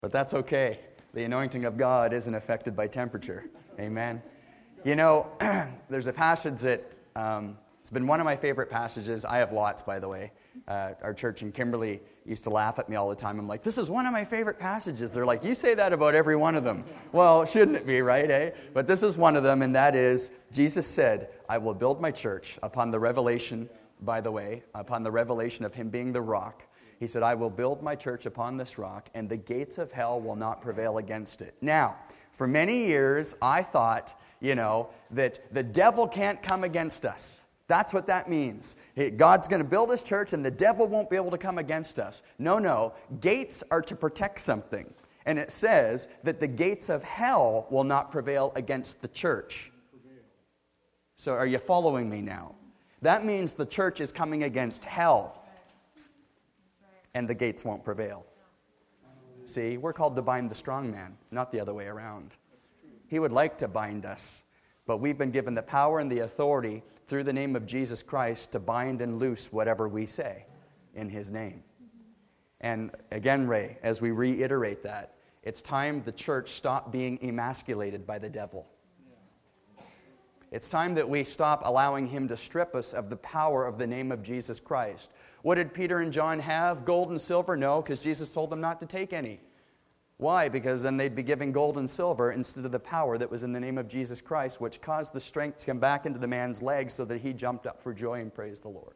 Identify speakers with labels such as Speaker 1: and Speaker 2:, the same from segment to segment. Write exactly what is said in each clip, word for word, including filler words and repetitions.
Speaker 1: But that's okay. The anointing of God isn't affected by temperature. Amen. You know, there's a passage that um, it's been one of my favorite passages. I have lots, by the way. Uh, our church in Kimberley used to laugh at me all the time. I'm like, this is one of my favorite passages. They're like, you say that about every one of them. Well, shouldn't it be, right, eh? But this is one of them, and that is, Jesus said, I will build my church upon the revelation, by the way, upon the revelation of him being the rock. He said, I will build my church upon this rock, and the gates of hell will not prevail against it. Now, for many years, I thought, you know, that the devil can't come against us. That's what that means. God's going to build his church and the devil won't be able to come against us. No, no. Gates are to protect something. And it says that the gates of hell will not prevail against the church. So are you following me now? That means the church is coming against hell. And the gates won't prevail. See, we're called to bind the strong man, not the other way around. He would like to bind us. But we've been given the power and the authority through the name of Jesus Christ to bind and loose whatever we say in his name. And again, Ray, as we reiterate that, it's time the church stop being emasculated by the devil. It's time that we stop allowing him to strip us of the power of the name of Jesus Christ. What did Peter and John have? Gold and silver? No, because Jesus told them not to take any. Why? Because then they'd be giving gold and silver instead of the power that was in the name of Jesus Christ, which caused the strength to come back into the man's legs so that he jumped up for joy and praised the Lord.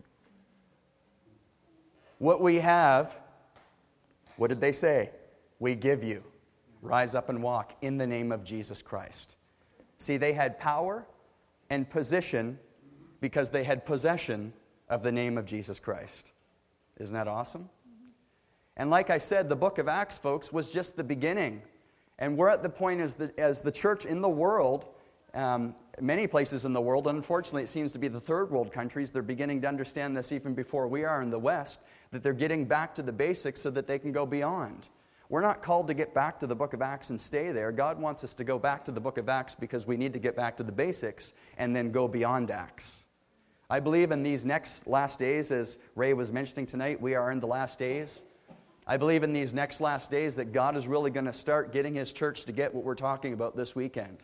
Speaker 1: What we have, what did they say? We give you. Rise up and walk in the name of Jesus Christ. See, they had power and position because they had possession of the name of Jesus Christ. Isn't that awesome? And like I said, the book of Acts, folks, was just the beginning. And we're at the point as the, as the church in the world, um, many places in the world, unfortunately it seems to be the third world countries, they're beginning to understand this even before we are in the West, that they're getting back to the basics so that they can go beyond. We're not called to get back to the book of Acts and stay there. God wants us to go back to the book of Acts because we need to get back to the basics and then go beyond Acts. I believe in these next last days, as Ray was mentioning tonight, we are in the last days. I believe in these next last days that God is really going to start getting his church to get what we're talking about this weekend.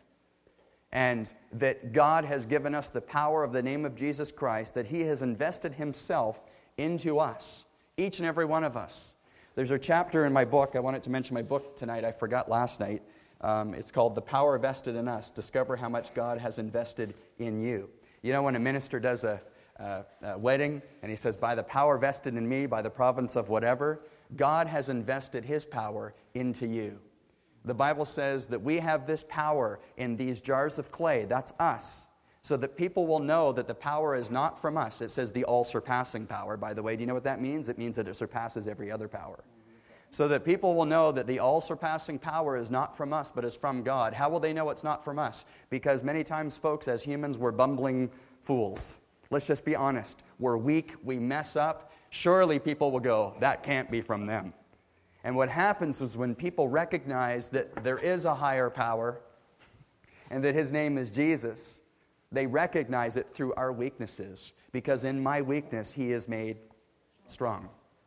Speaker 1: And that God has given us the power of the name of Jesus Christ, that he has invested himself into us, each and every one of us. There's a chapter in my book, I wanted to mention my book tonight, I forgot last night. Um, it's called The Power Vested in Us, Discover How Much God Has Invested in You. You know, when a minister does a, a, a wedding, and he says, by the power vested in me, by the province of whatever, God has invested his power into you. The Bible says that we have this power in these jars of clay. That's us. So that people will know that the power is not from us. It says the all-surpassing power, by the way. Do you know what that means? It means that it surpasses every other power. So that people will know that the all-surpassing power is not from us, but is from God. How will they know it's not from us? Because many times, folks, as humans, we're bumbling fools. Let's just be honest. We're weak. We mess up. Surely people will go, that can't be from them. And what happens is when people recognize that there is a higher power and that his name is Jesus, they recognize it through our weaknesses. Because in my weakness, he is made strong.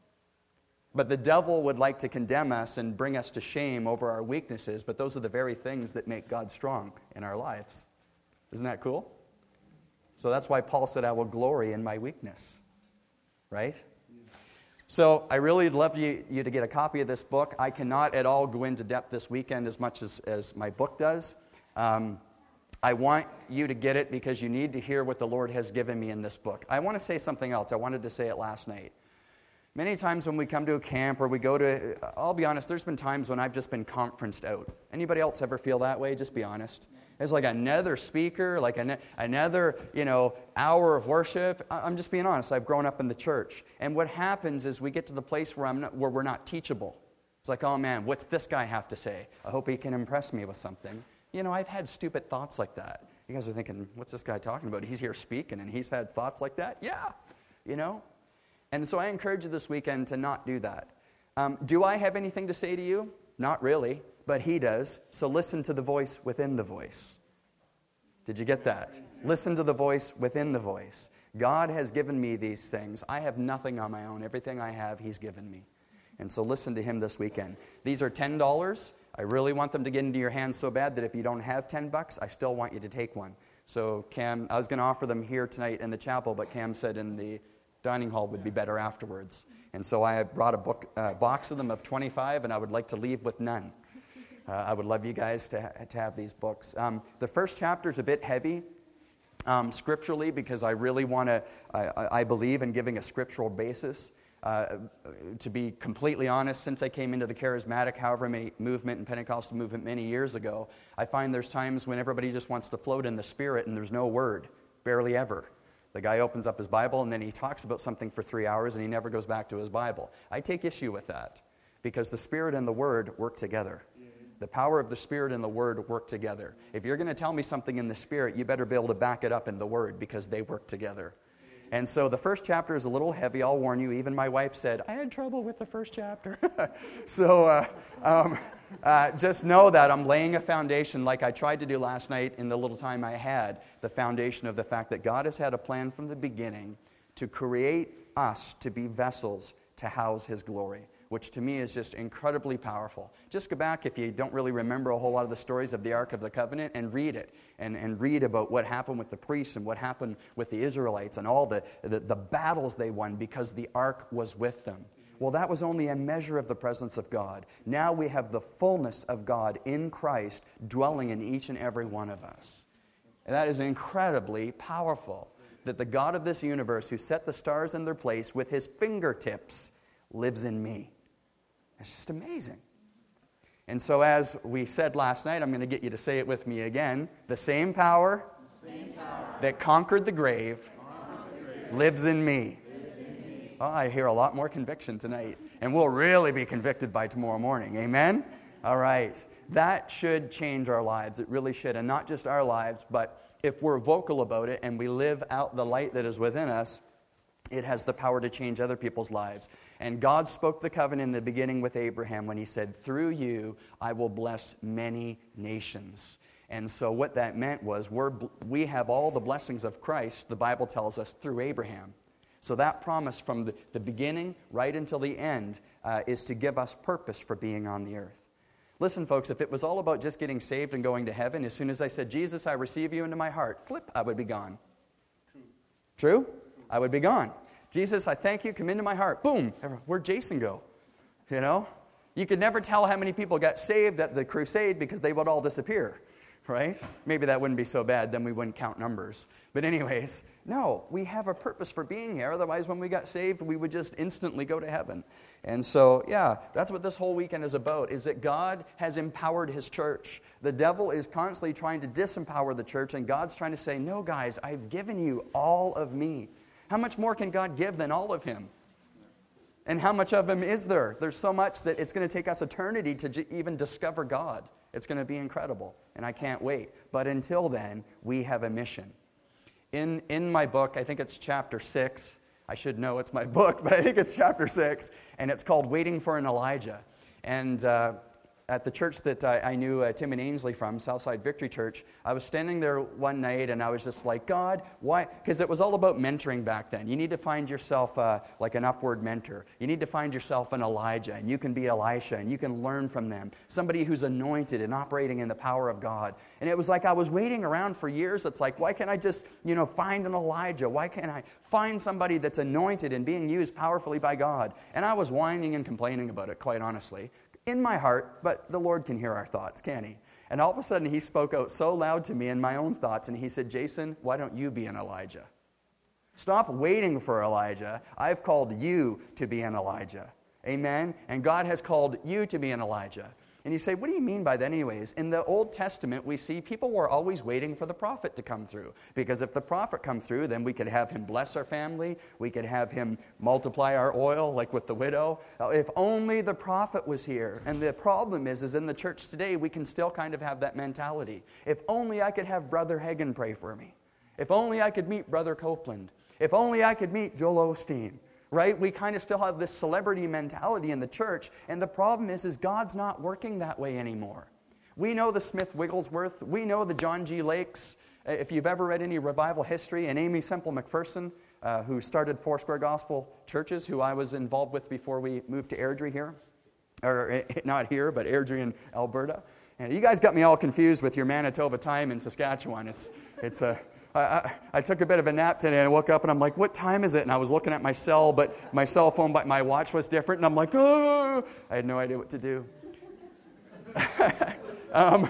Speaker 1: But the devil would like to condemn us and bring us to shame over our weaknesses, but those are the very things that make God strong in our lives. Isn't that cool? So that's why Paul said, I will glory in my weakness. Right? So I really would love you, you to get a copy of this book. I cannot at all go into depth this weekend as much as, as my book does. Um, I want you to get it because you need to hear what the Lord has given me in this book. I want to say something else. I wanted to say it last night. Many times when we come to a camp or we go to, I'll be honest, there's been times when I've just been conferenced out. Anybody else ever feel that way? Just be honest. It's like another speaker, like an, another, you know, hour of worship. I'm just being honest. I've grown up in the church. And what happens is we get to the place where, I'm not, where we're not teachable. It's like, oh man, what's this guy have to say? I hope he can impress me with something. You know, I've had stupid thoughts like that. You guys are thinking, what's this guy talking about? He's here speaking and he's had thoughts like that? Yeah, you know. And so I encourage you this weekend to not do that. Um, do I have anything to say to you? Not really, but he does. So listen to the voice within the voice. Did you get that? Listen to the voice within the voice. God has given me these things. I have nothing on my own. Everything I have, he's given me. And so listen to him this weekend. These are ten dollars. I really want them to get into your hands so bad that if you don't have ten bucks, I still want you to take one. So Cam, I was going to offer them here tonight in the chapel, but Cam said in the dining hall would be better afterwards. And so I brought a book, uh, box of them of twenty-five, and I would like to leave with none. Uh, I would love you guys to, ha- to have these books. Um, the first chapter is a bit heavy um, scripturally because I really want to, I, I believe in giving a scriptural basis. Uh, to be completely honest, since I came into the charismatic, however many movement and Pentecostal movement many years ago, I find there's times when everybody just wants to float in the Spirit and there's no word, barely ever. The guy opens up his Bible and then he talks about something for three hours and he never goes back to his Bible. I take issue with that because the Spirit and the Word work together. The power of the Spirit and the Word work together. If you're going to tell me something in the Spirit, you better be able to back it up in the Word because they work together. And so the first chapter is a little heavy, I'll warn you. Even my wife said, I had trouble with the first chapter. so uh, um, uh, just know that I'm laying a foundation like I tried to do last night in the little time I had, the foundation of the fact that God has had a plan from the beginning to create us to be vessels to house His glory, which to me is just incredibly powerful. Just go back, if you don't really remember a whole lot of the stories of the Ark of the Covenant, and read it, and, and read about what happened with the priests and what happened with the Israelites and all the, the, the battles they won because the Ark was with them. Well, that was only a measure of the presence of God. Now we have the fullness of God in Christ dwelling in each and every one of us. And that is incredibly powerful, that the God of this universe who set the stars in their place with His fingertips lives in me. It's just amazing. And so as we said last night, I'm going to get you to say it with me again. The same power, the same power that conquered the grave, conquered the grave lives in me. Lives in me. Oh, I hear a lot more conviction tonight. And we'll really be convicted by tomorrow morning. Amen? All right. That should change our lives. It really should. And not just our lives, but if we're vocal about it and we live out the light that is within us, it has the power to change other people's lives. And God spoke the covenant in the beginning with Abraham when He said, through you I will bless many nations. And so what that meant was we're, we have all the blessings of Christ, the Bible tells us, through Abraham. So that promise from the, the beginning right until the end uh, is to give us purpose for being on the earth. Listen, folks, if it was all about just getting saved and going to heaven, as soon as I said, Jesus, I receive you into my heart, flip, I would be gone. True? True? I would be gone. Jesus, I thank you, come into my heart. Boom, where'd Jason go? You know? You could never tell how many people got saved at the crusade because they would all disappear, right? Maybe that wouldn't be so bad, then we wouldn't count numbers. But anyways, no, we have a purpose for being here. Otherwise, when we got saved, we would just instantly go to heaven. And so, yeah, that's what this whole weekend is about, is that God has empowered His church. The devil is constantly trying to disempower the church, and God's trying to say, no, guys, I've given you all of me. How much more can God give than all of Him? And how much of Him is there? There's so much that it's going to take us eternity to j- even discover God. It's going to be incredible, and I can't wait. But until then, we have a mission. In, in my book, I think it's chapter six. I should know it's my book, but I think it's chapter six, and it's called Waiting for an Elijah. And uh, at the church that I, I knew uh, Tim and Ainsley from, Southside Victory Church, I was standing there one night and I was just like, God, why? Because it was all about mentoring back then. You need to find yourself uh, like an upward mentor. You need to find yourself an Elijah, and you can be Elisha, and you can learn from them. Somebody who's anointed and operating in the power of God. And it was like I was waiting around for years. It's like, why can't I just, you know, find an Elijah? Why can't I find somebody that's anointed and being used powerfully by God? And I was whining and complaining about it, quite honestly. In my heart, but the Lord can hear our thoughts, can't He? And all of a sudden, He spoke out so loud to me in my own thoughts, and He said, Jason, why don't you be an Elijah? Stop waiting for Elijah. I've called you to be an Elijah. Amen? And God has called you to be an Elijah. And you say, what do you mean by that anyways? In the Old Testament, we see people were always waiting for the prophet to come through. Because if the prophet come through, then we could have him bless our family. We could have him multiply our oil, like with the widow. If only the prophet was here. And the problem is, is in the church today, we can still kind of have that mentality. If only I could have Brother Hagen pray for me. If only I could meet Brother Copeland. If only I could meet Joel Osteen. Right? We kind of still have this celebrity mentality in the church, and the problem is, is God's not working that way anymore. We know the Smith Wigglesworth. We know the John G. Lakes. If you've ever read any revival history, and Amy Semple McPherson, uh, who started Foursquare Gospel Churches, who I was involved with before we moved to Airdrie here. Or not here, but Airdrie in Alberta. And you guys got me all confused with your Manitoba time in Saskatchewan. It's, it's a... I, I, I took a bit of a nap today and I woke up and I'm like, what time is it? And I was looking at my cell, but my cell phone, but my watch was different. And I'm like, oh, I had no idea what to do. um,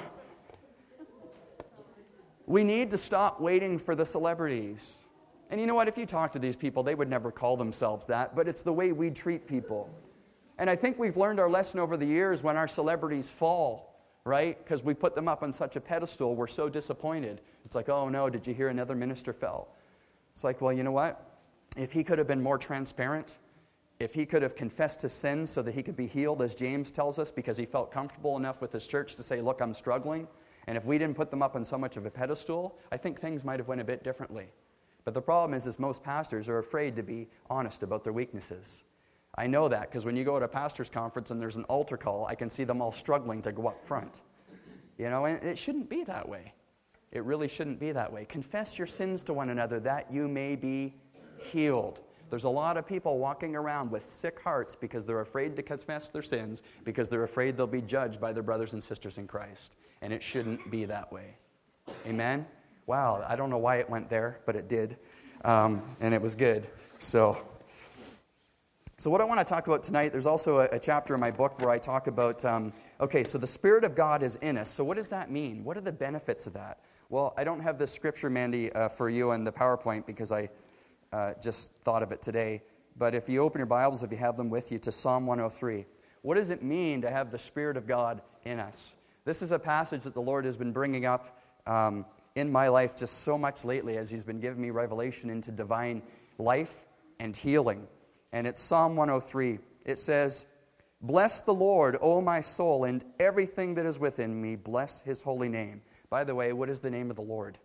Speaker 1: we need to stop waiting for the celebrities. And you know what? If you talk to these people, they would never call themselves that, but it's the way we treat people. And I think we've learned our lesson over the years when our celebrities fall. Right? Because we put them up on such a pedestal, we're so disappointed. It's like, oh no, did you hear another minister fell? It's like, well, you know what? If he could have been more transparent, if he could have confessed his sins so that he could be healed, as James tells us, because he felt comfortable enough with his church to say, look, I'm struggling. And if we didn't put them up on so much of a pedestal, I think things might have went a bit differently. But the problem is, is most pastors are afraid to be honest about their weaknesses. I know that because when you go to a pastor's conference and there's an altar call, I can see them all struggling to go up front. You know, and it shouldn't be that way. It really shouldn't be that way. Confess your sins to one another that you may be healed. There's a lot of people walking around with sick hearts because they're afraid to confess their sins, because they're afraid they'll be judged by their brothers and sisters in Christ. And it shouldn't be that way. Amen? Wow, I don't know why it went there, but it did. Um, and it was good. So... So what I want to talk about tonight, there's also a, a chapter in my book where I talk about, um, okay, so the Spirit of God is in us. So what does that mean? What are the benefits of that? Well, I don't have the scripture, Mandy, uh, for you in the PowerPoint because I uh, just thought of it today. But if you open your Bibles, if you have them with you, to Psalm one oh three. What does it mean to have the Spirit of God in us? This is a passage that the Lord has been bringing up um, in my life just so much lately as He's been giving me revelation into divine life and healing. And it's Psalm one oh three. It says, bless the Lord, O my soul, and everything that is within me. Bless His holy name. By the way, what is the name of the Lord?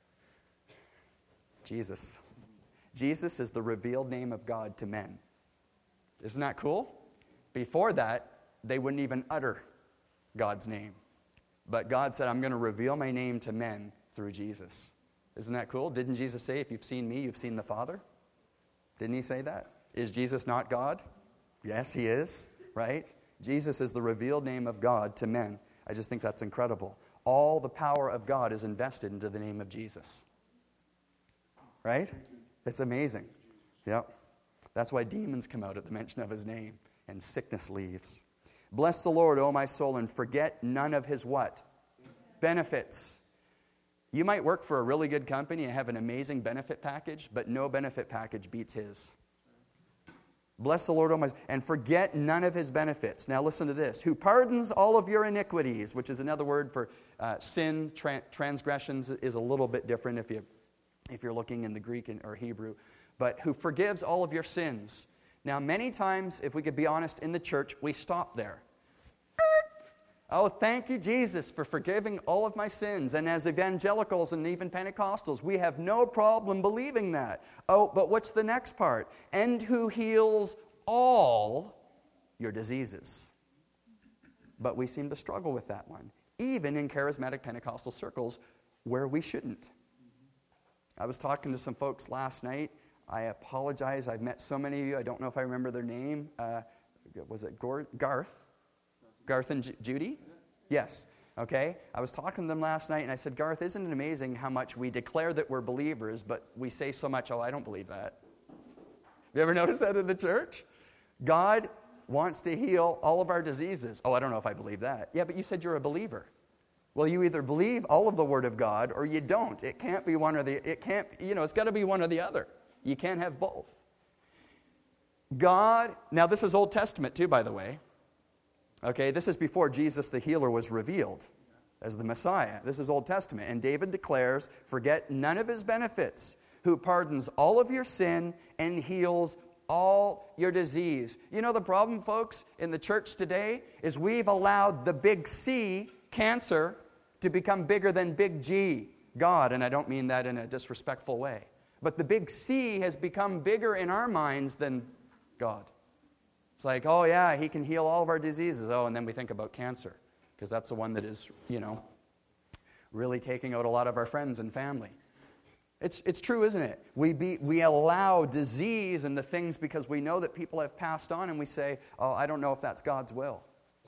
Speaker 1: Jesus. Jesus is the revealed name of God to men. Isn't that cool? Before that, they wouldn't even utter God's name. But God said, I'm going to reveal my name to men through Jesus. Isn't that cool? Didn't Jesus say, if you've seen me, you've seen the Father? Didn't He say that? Is Jesus not God? Yes, He is, right? Jesus is the revealed name of God to men. I just think that's incredible. All the power of God is invested into the name of Jesus. Right? It's amazing. Yep. That's why demons come out at the mention of His name and sickness leaves. Bless the Lord, O my soul, and forget none of His what? Benefits. You might work for a really good company and have an amazing benefit package, but no benefit package beats His. Bless the Lord, O my soul, and forget none of His benefits. Now listen to this. Who pardons all of your iniquities, which is another word for uh, sin, tra- transgressions is a little bit different if, you, if you're looking in the Greek and, or Hebrew. But who forgives all of your sins. Now many times, if we could be honest, in the church, we stop there. Oh, thank you, Jesus, for forgiving all of my sins. And as evangelicals and even Pentecostals, we have no problem believing that. Oh, but what's the next part? And who heals all your diseases. But we seem to struggle with that one, even in charismatic Pentecostal circles where we shouldn't. I was talking to some folks last night. I apologize. I've met so many of you. I don't know if I remember their name. Uh, was it Gord- Garth? Garth and J- Judy? Yes. Okay. I was talking to them last night, and I said, Garth, isn't it amazing how much we declare that we're believers, but we say so much, oh, I don't believe that. Have you ever noticed that in the church? God wants to heal all of our diseases. Oh, I don't know if I believe that. Yeah, but you said you're a believer. Well, you either believe all of the Word of God or you don't. It can't be one or the, it can't, you know, it's got to be one or the other. You can't have both. God, now this is Old Testament too, by the way. Okay, this is before Jesus the healer was revealed as the Messiah. This is Old Testament. And David declares, forget none of His benefits, who pardons all of your sin and heals all your disease. You know the problem, folks, in the church today is we've allowed the big C, cancer, to become bigger than big G, God. And I don't mean that in a disrespectful way. But the big C has become bigger in our minds than God. It's like, oh yeah, He can heal all of our diseases. Oh, and then we think about cancer, because that's the one that is, you know, really taking out a lot of our friends and family. It's, it's true, isn't it? We, be, we allow disease and the things because we know that people have passed on, and we say, oh, I don't know if that's God's will.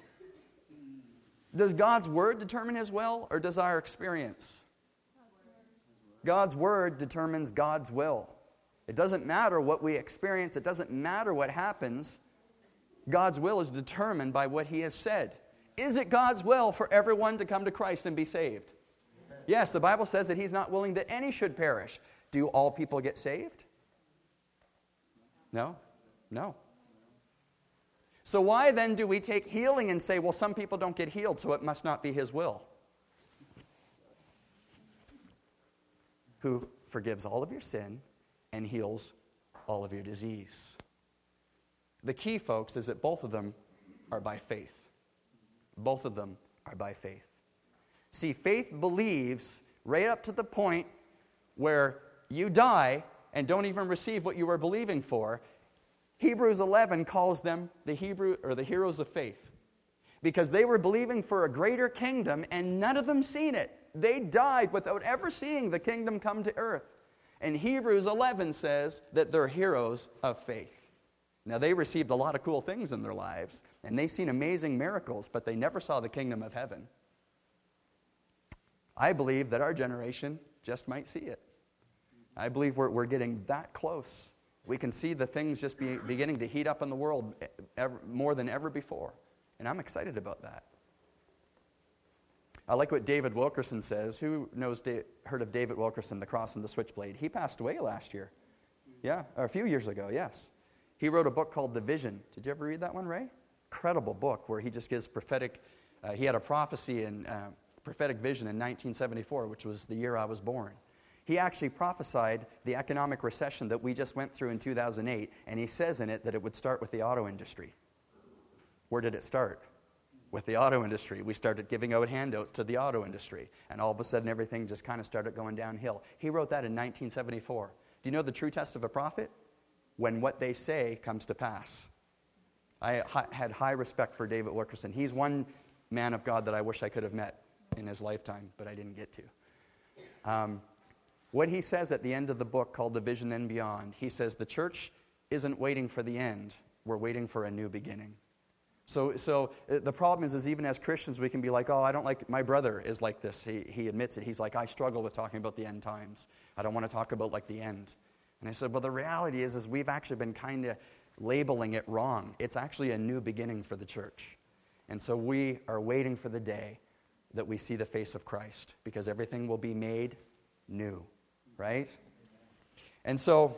Speaker 1: Does God's word determine his will, or does our experience? God's word determines God's will. It doesn't matter what we experience. It doesn't matter what happens. God's will is determined by what he has said. Is it God's will for everyone to come to Christ and be saved? Yes, the Bible says that he's not willing that any should perish. Do all people get saved? No? No. So why then do we take healing and say, well, some people don't get healed, so it must not be his will? Who forgives all of your sin and heals all of your disease. The key, folks, is that both of them are by faith. Both of them are by faith. See, faith believes right up to the point where you die and don't even receive what you were believing for. Hebrews eleven calls them the Hebrew or the heroes of faith, because they were believing for a greater kingdom and none of them seen it. They died without ever seeing the kingdom come to earth. And Hebrews eleven says that they're heroes of faith. Now, they received a lot of cool things in their lives, and they seen amazing miracles, but they never saw the kingdom of heaven. I believe that our generation just might see it. I believe we're, we're getting that close. We can see the things just be, beginning to heat up in the world ever, more than ever before. And I'm excited about that. I like what David Wilkerson says. Who knows, heard of David Wilkerson, The Cross and the Switchblade? He passed away last year. Yeah, or a few years ago, yes. He wrote a book called The Vision. Did you ever read that one, Ray? Incredible book where he just gives prophetic, uh, he had a prophecy and uh, prophetic vision in nineteen seventy-four, which was the year I was born. He actually prophesied the economic recession that we just went through in two thousand eight, and he says in it that it would start with the auto industry. Where did it start? With the auto industry. We started giving out handouts to the auto industry, and all of a sudden everything just kind of started going downhill. He wrote that in nineteen seventy-four. Do you know the true test of a prophet? When what they say comes to pass. I had high respect for David Wilkerson. He's one man of God that I wish I could have met in his lifetime, but I didn't get to. Um, what he says at the end of the book called The Vision and Beyond, he says the church isn't waiting for the end. We're waiting for a new beginning. So so the problem is, is even as Christians, we can be like, oh, I don't like, my brother is like this. He, he admits it. He's like, I struggle with talking about the end times. I don't want to talk about like the end. And I said, well, the reality is, is we've actually been kind of labeling it wrong. It's actually a new beginning for the church. And so we are waiting for the day that we see the face of Christ, because everything will be made new, right? And so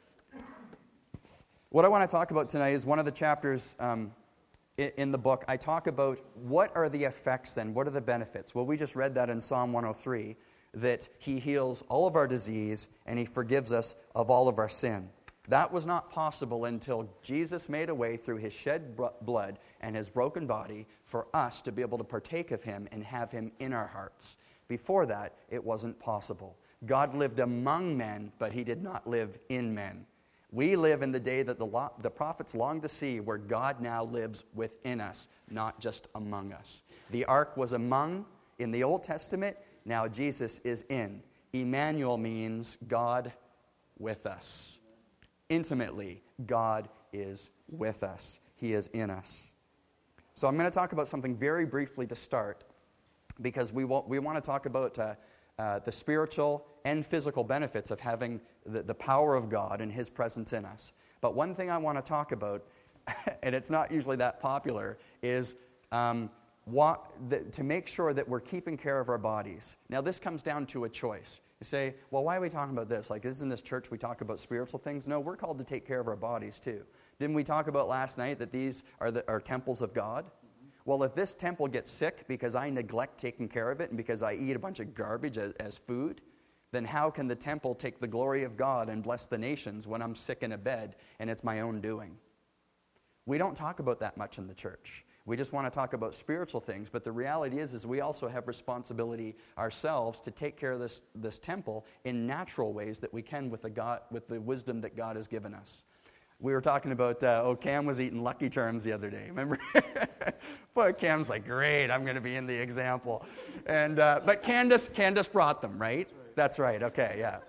Speaker 1: what I want to talk about tonight is one of the chapters um, in, in the book. I talk about what are the effects then? What are the benefits? Well, we just read that in Psalm one oh three. That he heals all of our disease and he forgives us of all of our sin. That was not possible until Jesus made a way through his shed blood and his broken body for us to be able to partake of him and have him in our hearts. Before that, it wasn't possible. God lived among men, but he did not live in men. We live in the day that the, lo- the prophets longed to see, where God now lives within us, not just among us. The ark was among in the Old Testament. Now Jesus is in. Emmanuel means God with us. Intimately, God is with us. He is in us. So I'm going to talk about something very briefly to start, because we want, we want to talk about uh, uh, the spiritual and physical benefits of having the, the power of God and his presence in us. But one thing I want to talk about, and it's not usually that popular, is um, What, the, to make sure that we're keeping care of our bodies. Now, this comes down to a choice. You say, well, why are we talking about this? Like, isn't this church we talk about spiritual things? No, we're called to take care of our bodies too. Didn't we talk about last night that these are, the, are temples of God? Mm-hmm. Well, if this temple gets sick because I neglect taking care of it and because I eat a bunch of garbage as, as food, then how can the temple take the glory of God and bless the nations when I'm sick in a bed and it's my own doing? We don't talk about that much in the church. We just want to talk about spiritual things, but the reality is, is we also have responsibility ourselves to take care of this, this temple in natural ways that we can with the God, with the wisdom that God has given us. We were talking about, uh, oh, Cam was eating Lucky Charms the other day, remember? But Cam's like, great, I'm going to be in the example. And uh, But Candace, Candace brought them, right? That's right, That's right. Okay, yeah.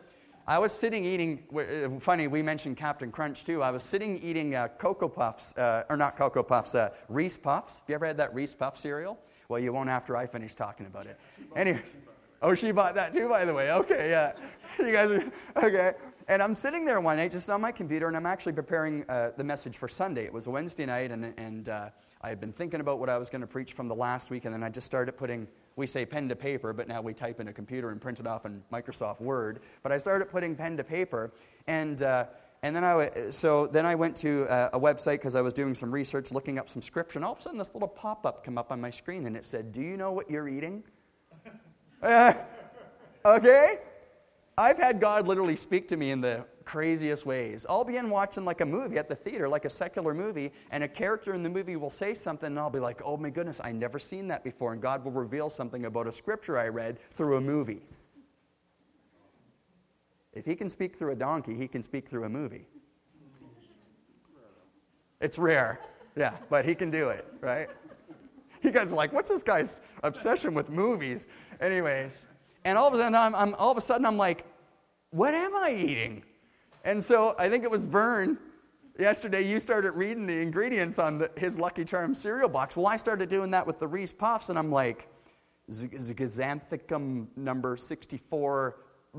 Speaker 1: I was sitting eating, uh, funny, we mentioned Captain Crunch too. I was sitting eating uh, Cocoa Puffs, uh, or not Cocoa Puffs, uh, Reese Puffs. Have you ever had that Reese Puff cereal? Well, you won't after I finish talking about it. Anyway, oh, she bought that too, by the way. Okay, yeah. You guys are, okay. And I'm sitting there one night just on my computer, and I'm actually preparing uh, the message for Sunday. It was a Wednesday night, and, and uh, I had been thinking about what I was going to preach from the last week, and then I just started putting, we say pen to paper, but now we type in a computer and print it off in Microsoft Word. But I started putting pen to paper, and uh, and then I so then I went to a, a website because I was doing some research, looking up some scripture, and all of a sudden this little pop-up came up on my screen, and it said, "Do you know what you're eating?" uh, okay, I've had God literally speak to me in the craziest ways. I'll be in watching like a movie at the theater, like a secular movie, and a character in the movie will say something, and I'll be like, oh my goodness, I never seen that before, and God will reveal something about a scripture I read through a movie. If he can speak through a donkey, he can speak through a movie. It's rare, yeah, but he can do it, right? You guys are like, what's this guy's obsession with movies? Anyways, and all of a sudden, I'm, I'm all of a sudden I'm like, what am I eating? And so I think it was Vern. Yesterday, you started reading the ingredients on the, his Lucky Charms cereal box. Well, I started doing that with the Reese Puffs, and I'm like, Xanthicum number sixty-four.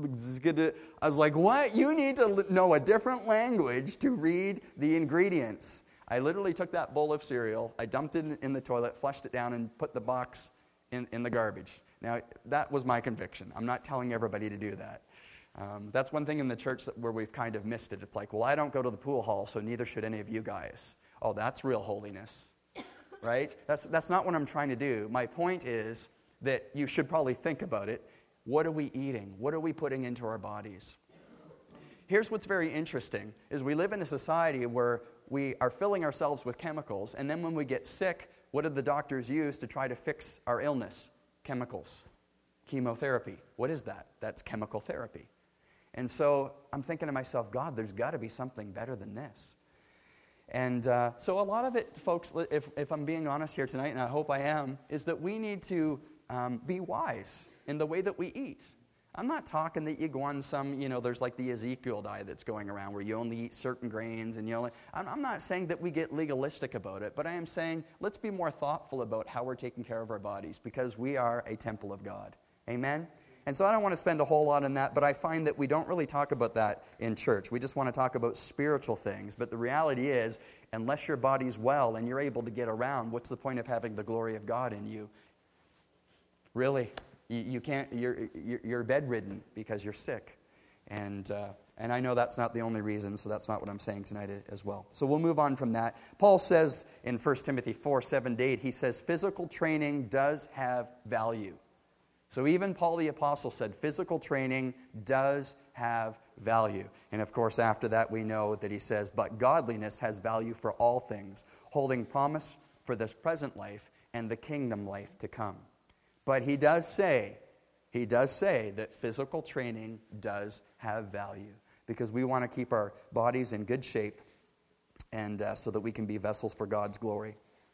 Speaker 1: I was like, what? You need to know a different language to read the ingredients. I literally took that bowl of cereal, I dumped it in the toilet, flushed it down, and put the box in, in the garbage. Now, that was my conviction. I'm not telling everybody to do that. Um, that's one thing in the church that, where we've kind of missed it. It's like, well, I don't go to the pool hall, so neither should any of you guys. Oh, that's real holiness, right? That's, that's not what I'm trying to do. My point is that you should probably think about it. What are we eating? What are we putting into our bodies? Here's what's very interesting, is we live in a society where we are filling ourselves with chemicals, and then when we get sick, what do the doctors use to try to fix our illness? Chemicals. Chemotherapy. What is that? That's chemical therapy. And so I'm thinking to myself, God, there's got to be something better than this. And uh, so a lot of it, folks, if, if I'm being honest here tonight, and I hope I am, is that we need to um, be wise in the way that we eat. I'm not talking that you go on some, you know, there's like the Ezekiel diet that's going around where you only eat certain grains and you only, I'm, I'm not saying that we get legalistic about it, but I am saying let's be more thoughtful about how we're taking care of our bodies because we are a temple of God. Amen? And so I don't want to spend a whole lot on that, but I find that we don't really talk about that in church. We just want to talk about spiritual things. But the reality is, unless your body's well and you're able to get around, what's the point of having the glory of God in you? Really? You, you can't, you're, you're bedridden because you're sick. And, uh, and I know that's not the only reason, so that's not what I'm saying tonight as well. So we'll move on from that. Paul says in First Timothy four, seven to eight, he says, physical training does have value. So even Paul the Apostle said physical training does have value. And of course, after that, we know that he says, but godliness has value for all things, holding promise for this present life and the kingdom life to come. But he does say, he does say that physical training does have value because we want to keep our bodies in good shape and uh, so that we can be vessels for God's glory.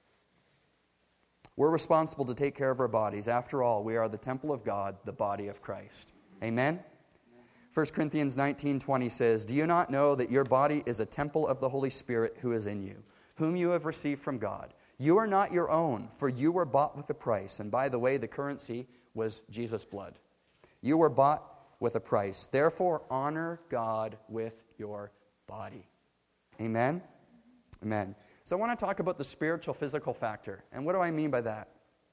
Speaker 1: We're responsible to take care of our bodies. After all, we are the temple of God, the body of Christ. Amen? First Corinthians nineteen twenty says, do you not know that your body is a temple of the Holy Spirit who is in you, whom you have received from God? You are not your own, for you were bought with a price. And by the way, the currency was Jesus' blood. You were bought with a price. Therefore, honor God with your body. Amen? Amen. So I want to talk about the spiritual physical factor. And what do I mean by that?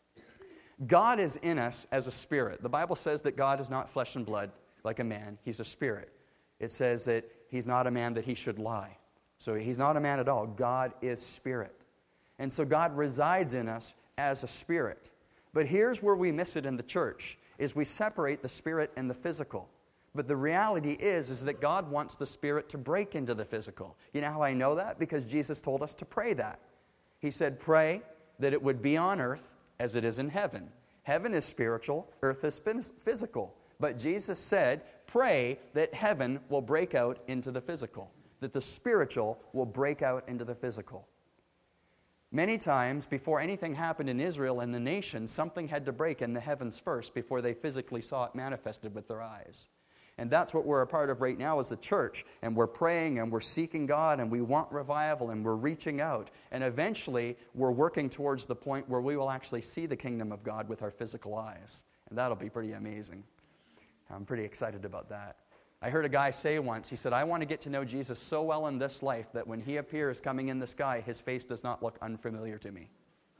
Speaker 1: God is in us as a spirit. The Bible says that God is not flesh and blood like a man. He's a spirit. It says that he's not a man that he should lie. So he's not a man at all. God is spirit. And so God resides in us as a spirit. But here's where we miss it in the church, is we separate the spirit and the physical. But the reality is, is that God wants the spirit to break into the physical. You know how I know that? Because Jesus told us to pray that. He said, pray that it would be on earth as it is in heaven. Heaven is spiritual, earth is physical. But Jesus said, pray that heaven will break out into the physical, that the spiritual will break out into the physical. Many times, before anything happened in Israel and the nation, something had to break in the heavens first before they physically saw it manifested with their eyes. And that's what we're a part of right now as a church. And we're praying and we're seeking God and we want revival and we're reaching out. And eventually we're working towards the point where we will actually see the kingdom of God with our physical eyes. And that'll be pretty amazing. I'm pretty excited about that. I heard a guy say once, he said, I want to get to know Jesus so well in this life that when he appears coming in the sky, his face does not look unfamiliar to me.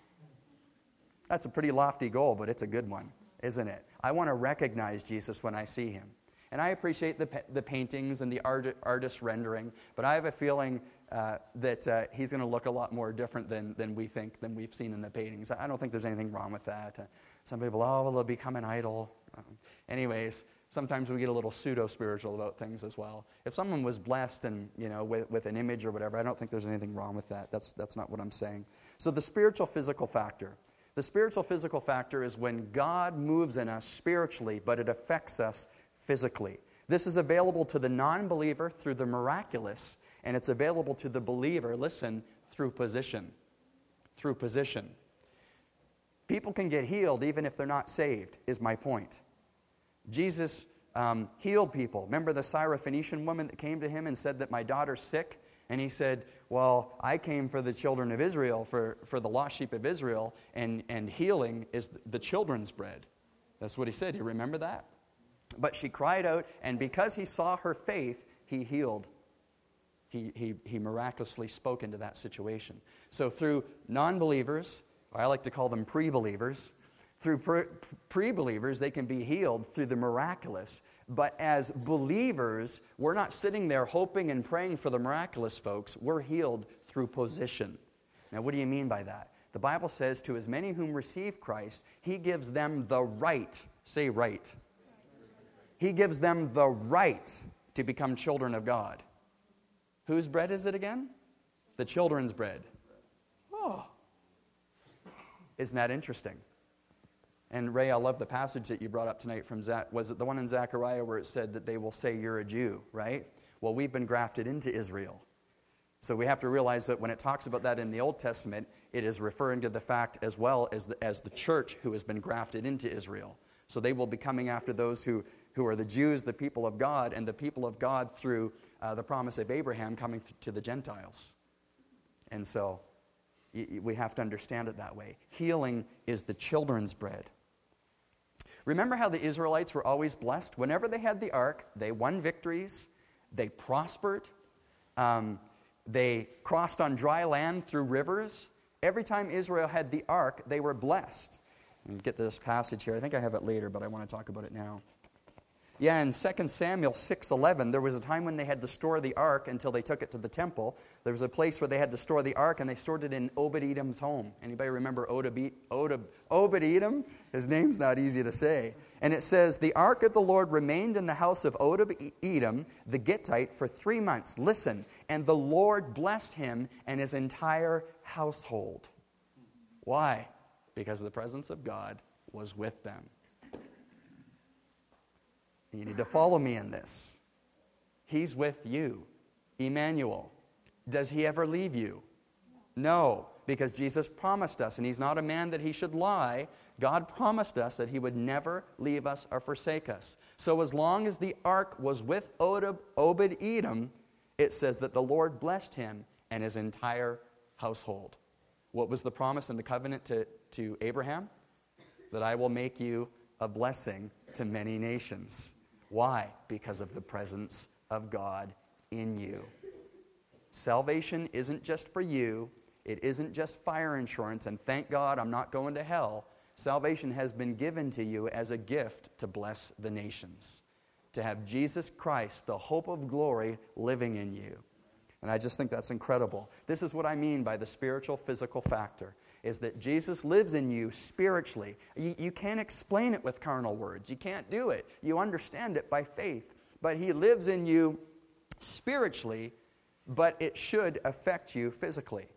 Speaker 1: That's a pretty lofty goal, but it's a good one, isn't it? I want to recognize Jesus when I see him. And I appreciate the the paintings and the art, artist rendering, but I have a feeling uh, that uh, he's going to look a lot more different than, than we think, than we've seen in the paintings. I don't think there's anything wrong with that. Uh, some people, oh, well, they'll become an idol. Um, anyways, sometimes we get a little pseudo-spiritual about things as well. If someone was blessed and, you know, with, with an image or whatever, I don't think there's anything wrong with that. That's, that's not what I'm saying. So the spiritual physical factor. The spiritual physical factor is when God moves in us spiritually, but it affects us physically. This is available to the non-believer through the miraculous, and it's available to the believer, listen, through position. Through position. People can get healed even if they're not saved, is my point. Jesus um, healed people. Remember the Syrophoenician woman that came to him and said that my daughter's sick? And he said, well, I came for the children of Israel, for, for the lost sheep of Israel, and, and healing is the children's bread. That's what he said. You remember that? But she cried out, and because he saw her faith, he healed. He, he, he miraculously spoke into that situation. So through non-believers, or I like to call them pre-believers, through pre- pre-believers, they can be healed through the miraculous. But as believers, we're not sitting there hoping and praying for the miraculous, folks. We're healed through position. Now, what do you mean by that? The Bible says, to as many whom receive Christ, he gives them the right. Say right. He gives them the right to become children of God. Whose bread is it again? The children's bread. Oh. Isn't that interesting? And Ray, I love the passage that you brought up tonight from Zach. Was it the one in Zechariah where it said that they will say you're a Jew, right? Well, we've been grafted into Israel. So we have to realize that when it talks about that in the Old Testament, it is referring to the fact as well as the, as the church who has been grafted into Israel. So they will be coming after those who, who are the Jews, the people of God, and the people of God through uh, the promise of Abraham coming th- to the Gentiles. And so y- y- we have to understand it that way. Healing is the children's bread. Remember how the Israelites were always blessed? Whenever they had the ark, they won victories, they prospered, um, they crossed on dry land through rivers. Every time Israel had the ark, they were blessed. And get this passage here. I think I have it later, but I want to talk about it now. Yeah, in Second Samuel six eleven, there was a time when they had to store the ark until they took it to the temple. There was a place where they had to store the ark, and they stored it in Obed-Edom's home. Anybody remember Obed-Edom? His name's not easy to say. And it says, the ark of the Lord remained in the house of Obed-Edom, the Gittite, for three months. Listen, and the Lord blessed him and his entire household. Why? Because the presence of God was with them. You need to follow me in this. He's with you. Emmanuel. Does he ever leave you? No, because Jesus promised us, and he's not a man that he should lie. God promised us that he would never leave us or forsake us. So as long as the ark was with Obed-Edom, it says that the Lord blessed him and his entire household. What was the promise in the covenant to, to Abraham? That I will make you a blessing to many nations. Why? Because of the presence of God in you. Salvation isn't just for you. It isn't just fire insurance, and thank God I'm not going to hell. Salvation has been given to you as a gift to bless the nations. To have Jesus Christ, the hope of glory, living in you. And I just think that's incredible. This is what I mean by the spiritual physical factor, is that Jesus lives in you spiritually. You, you can't explain it with carnal words. You can't do it. You understand it by faith. But he lives in you spiritually, but it should affect you physically.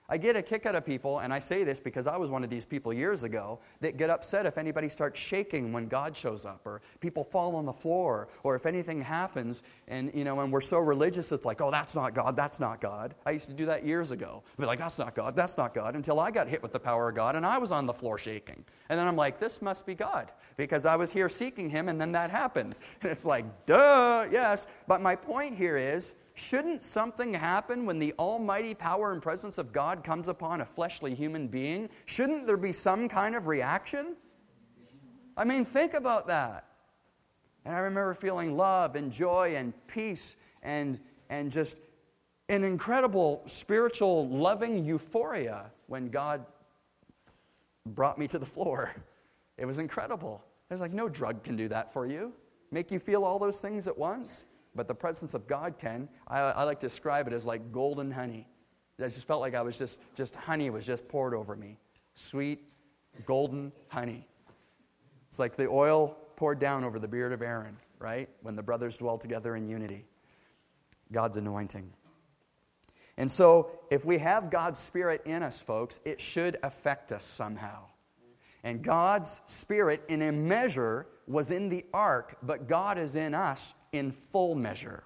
Speaker 1: I get a kick out of people, and I say this because I was one of these people years ago, that get upset if anybody starts shaking when God shows up, or people fall on the floor, or if anything happens, and you know, and we're so religious, it's like, oh, that's not God, that's not God. I used to do that years ago. I'd be like, that's not God, that's not God, until I got hit with the power of God, and I was on the floor shaking. And then I'm like, this must be God, because I was here seeking Him, and then that happened. And it's like, duh, yes. But my point here is, shouldn't something happen when the almighty power and presence of God comes upon a fleshly human being? Shouldn't there be some kind of reaction? I mean, think about that. And I remember feeling love and joy and peace and, and just an incredible spiritual loving euphoria when God brought me to the floor. It was incredible. I was like, no drug can do that for you. Make you feel all those things at once. But the presence of God can. I, I like to describe it as like golden honey. I just felt like I was just, just honey was just poured over me. Sweet, golden honey. It's like the oil poured down over the beard of Aaron, right? When the brothers dwell together in unity. God's anointing. And so, if we have God's Spirit in us, folks, it should affect us somehow. And God's Spirit, in a measure, was in the ark, but God is in us in full measure.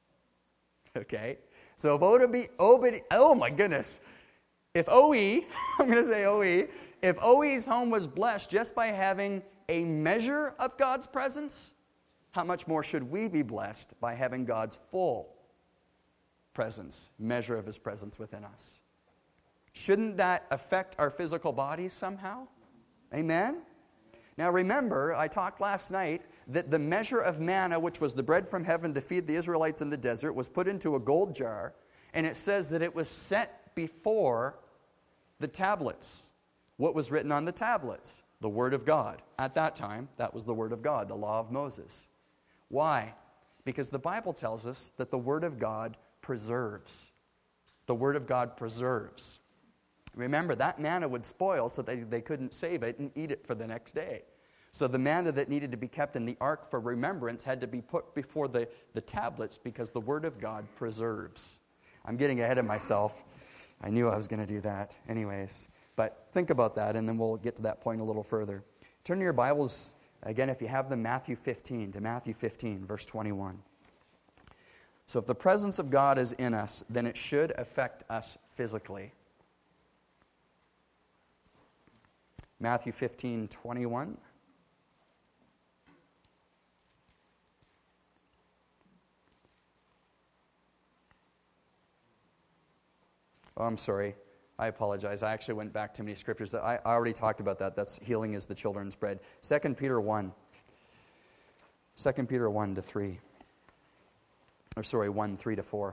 Speaker 1: Okay? So if Obed, Obed oh my goodness, if O E, I'm going to say O E, if O E's home was blessed just by having a measure of God's presence, how much more should we be blessed by having God's full presence, measure of His presence within us? Shouldn't that affect our physical bodies somehow? Amen? Now remember, I talked last night that the measure of manna, which was the bread from heaven to feed the Israelites in the desert, was put into a gold jar, and it says that it was set before the tablets. What was written on the tablets? The Word of God. At that time, that was the Word of God, the law of Moses. Why? Because the Bible tells us that the Word of God preserves. The Word of God preserves. Remember, that manna would spoil so they, they couldn't save it and eat it for the next day. So the manna that needed to be kept in the ark for remembrance had to be put before the, the tablets because the Word of God preserves. I'm getting ahead of myself. I knew I was going to do that. Anyways, but think about that, and then we'll get to that point a little further. Turn to your Bibles, again, if you have them, Matthew fifteen, to Matthew fifteen, verse twenty-one. So if the presence of God is in us, then it should affect us physically. Matthew fifteen, twenty-one. Oh, I'm sorry. I apologize. I actually went back too many scriptures. I, I already talked about that. That's healing is the children's bread. Second Peter one. Second Peter one to three. Or sorry, one, three to four.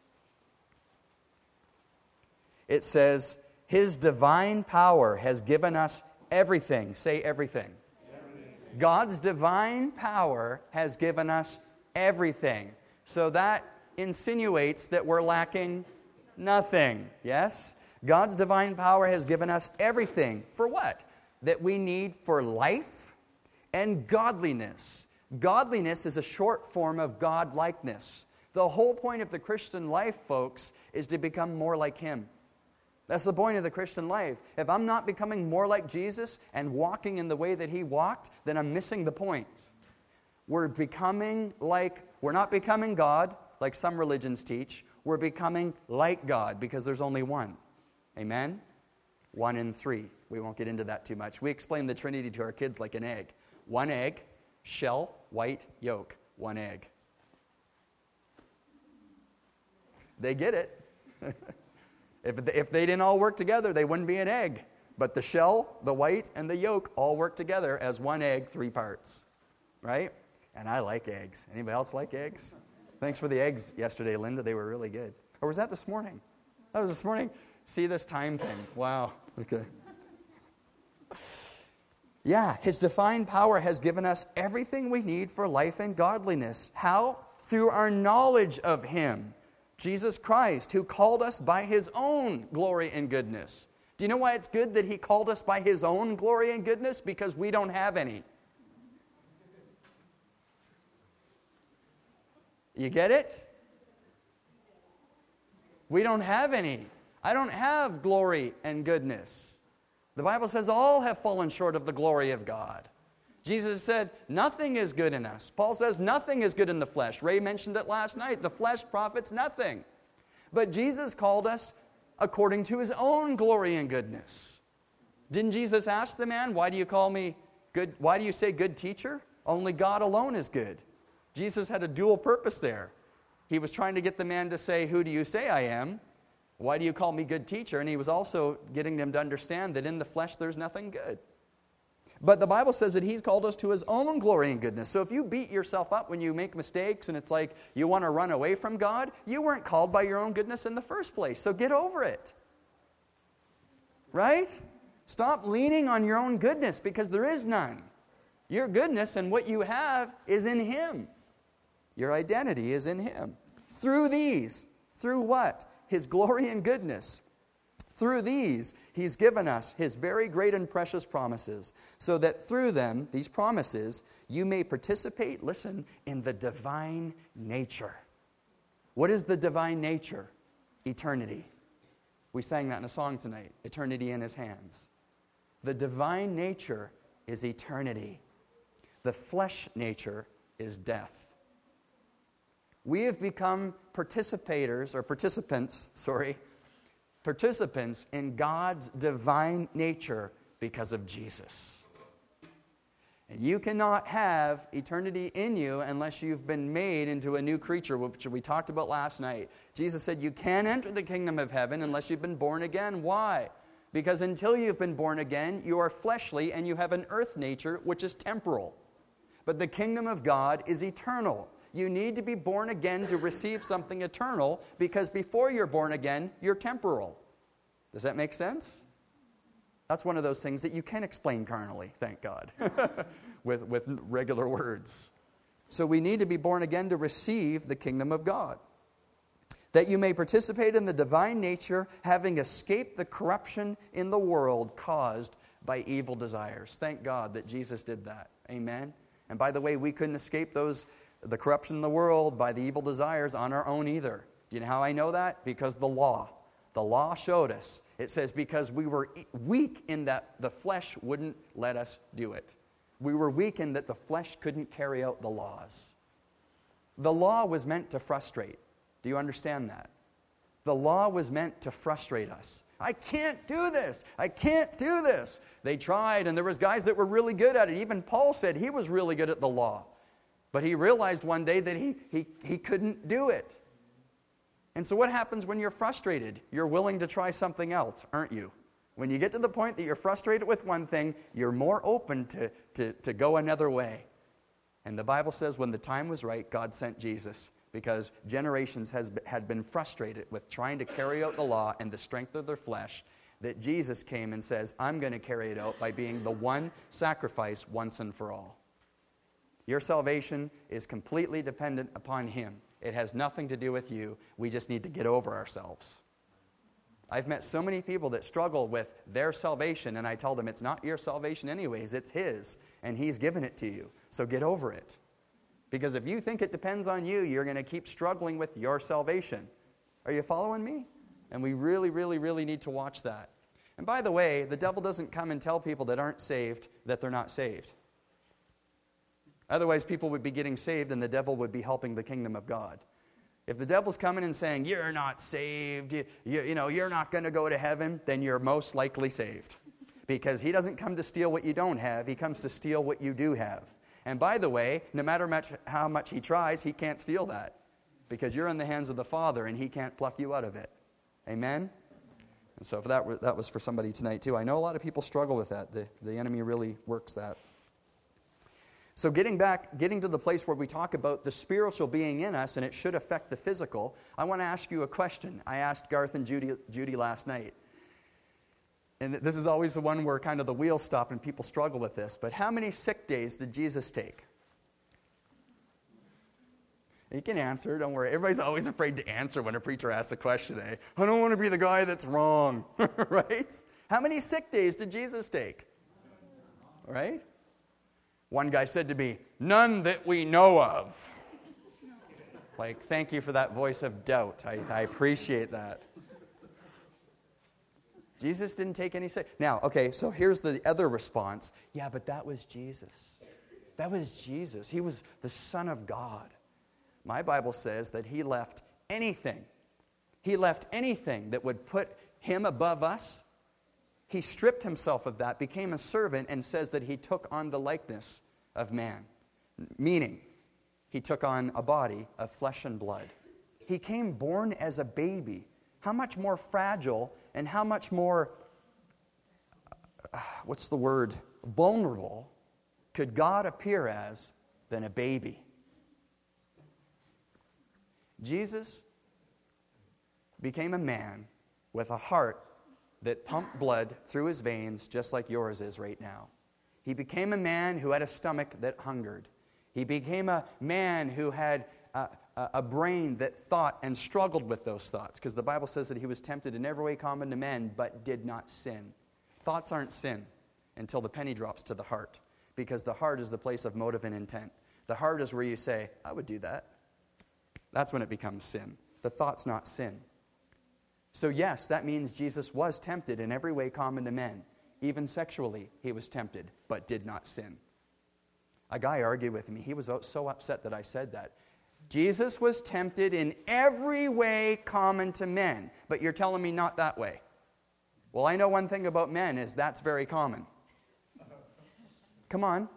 Speaker 1: It says, His divine power has given us everything. Say everything. Everything. God's divine power has given us everything. So that insinuates that we're lacking nothing. Yes? God's divine power has given us everything. For what? That we need for life and godliness. Godliness is a short form of God-likeness. The whole point of the Christian life, folks, is to become more like Him. That's the point of the Christian life. If I'm not becoming more like Jesus and walking in the way that He walked, then I'm missing the point. We're becoming like, we're not becoming God, like some religions teach. We're becoming like God because there's only one. Amen? One in three. We won't get into that too much. We explain the Trinity to our kids like an egg. One egg, shell, white, yolk. One egg. They get it. if, they, if they didn't all work together, they wouldn't be an egg. But the shell, the white, and the yolk all work together as one egg, three parts. Right? And I like eggs. Anybody else like eggs? Thanks for the eggs yesterday, Linda. They were really good. Or was that this morning? That was this morning. See this time thing. Wow. Okay. Yeah, His divine power has given us everything we need for life and godliness. How? Through our knowledge of Him, Jesus Christ, who called us by His own glory and goodness. Do you know why it's good that He called us by His own glory and goodness? Because we don't have any. You get it? We don't have any. I don't have glory and goodness. The Bible says all have fallen short of the glory of God. Jesus said nothing is good in us. Paul says nothing is good in the flesh. Ray mentioned it last night. The flesh profits nothing. But Jesus called us according to his own glory and goodness. Didn't Jesus ask the man, why do you call me good? Why do you say good teacher? Only God alone is good. Jesus had a dual purpose there. He was trying to get the man to say, who do you say I am? Why do you call me good teacher? And he was also getting them to understand that in the flesh there's nothing good. But the Bible says that he's called us to his own glory and goodness. So if you beat yourself up when you make mistakes and it's like you want to run away from God, you weren't called by your own goodness in the first place. So get over it. Right? Stop leaning on your own goodness because there is none. Your goodness and what you have is in him. Your identity is in him. Through these, through what? His glory and goodness. Through these, he's given us his very great and precious promises, so that through them, these promises, you may participate, listen, in the divine nature. What is the divine nature? Eternity. We sang that in a song tonight, eternity in his hands. The divine nature is eternity. The flesh nature is death. We have become participators, or participants, sorry, participants in God's divine nature because of Jesus. And you cannot have eternity in you unless you've been made into a new creature, which we talked about last night. Jesus said you can't enter the kingdom of heaven unless you've been born again. Why? Because until you've been born again, you are fleshly and you have an earth nature which is temporal. But the kingdom of God is eternal. You need to be born again to receive something eternal, because before you're born again, you're temporal. Does that make sense? That's one of those things that you can explain carnally, thank God, with, with regular words. So we need to be born again to receive the kingdom of God, that you may participate in the divine nature, having escaped the corruption in the world caused by evil desires. Thank God that Jesus did that. Amen? And by the way, we couldn't escape those the corruption in the world by the evil desires on our own either. Do you know how I know that? Because the law. The law showed us. It says because we were weak in that the flesh wouldn't let us do it. We were weak in that the flesh couldn't carry out the laws. The law was meant to frustrate. Do you understand that? The law was meant to frustrate us. I can't do this. I can't do this. They tried, and there was guys that were really good at it. Even Paul said he was really good at the law. But he realized one day that he, he, he couldn't do it. And so what happens when you're frustrated? You're willing to try something else, aren't you? When you get to the point that you're frustrated with one thing, you're more open to, to, to go another way. And the Bible says when the time was right, God sent Jesus, because generations has, had been frustrated with trying to carry out the law and the strength of their flesh, that Jesus came and says, I'm going to carry it out by being the one sacrifice once and for all. Your salvation is completely dependent upon him. It has nothing to do with you. We just need to get over ourselves. I've met so many people that struggle with their salvation, and I tell them it's not your salvation anyways, it's his, and he's given it to you. So get over it. Because if you think it depends on you, you're going to keep struggling with your salvation. Are you following me? And we really, really, really need to watch that. And by the way, the devil doesn't come and tell people that aren't saved that they're not saved. Otherwise, people would be getting saved and the devil would be helping the kingdom of God. If the devil's coming and saying, you're not saved, you, you, you know, you're not going to go to heaven, then you're most likely saved. Because he doesn't come to steal what you don't have, he comes to steal what you do have. And by the way, no matter much, how much he tries, he can't steal that. Because you're in the hands of the Father and he can't pluck you out of it. Amen? And so if that, that was for somebody tonight too. I know a lot of people struggle with that. The, the enemy really works that. So getting back, getting to the place where we talk about the spiritual being in us, and it should affect the physical, I want to ask you a question. I asked Garth and Judy, Judy last night. And this is always the one where kind of the wheels stop and people struggle with this. But how many sick days did Jesus take? You can answer, don't worry. Everybody's always afraid to answer when a preacher asks a question, eh? I don't want to be the guy that's wrong, right? How many sick days did Jesus take? Right? One guy said to me, none that we know of. Like, thank you for that voice of doubt. I, I appreciate that. Jesus didn't take any sick. Now, okay, so here's the other response. Yeah, but that was Jesus. That was Jesus. He was the Son of God. My Bible says that he left anything. He left anything that would put him above us. He stripped himself of that, became a servant, and says that he took on the likeness of man. Meaning, he took on a body of flesh and blood. He came born as a baby. How much more fragile and how much more, uh, what's the word, vulnerable could God appear as than a baby? Jesus became a man with a heart that pumped blood through his veins just like yours is right now. He became a man who had a stomach that hungered. He became a man who had a, a, a brain that thought and struggled with those thoughts, because the Bible says that he was tempted in every way common to men, but did not sin. Thoughts aren't sin until the penny drops to the heart, because the heart is the place of motive and intent. The heart is where you say, I would do that. That's when it becomes sin. The thought's not sin. So yes, that means Jesus was tempted in every way common to men. Even sexually, he was tempted, but did not sin. A guy argued with me. He was so upset that I said that. Jesus was tempted in every way common to men, but you're telling me not that way. Well, I know one thing about men is that's very common. Come on.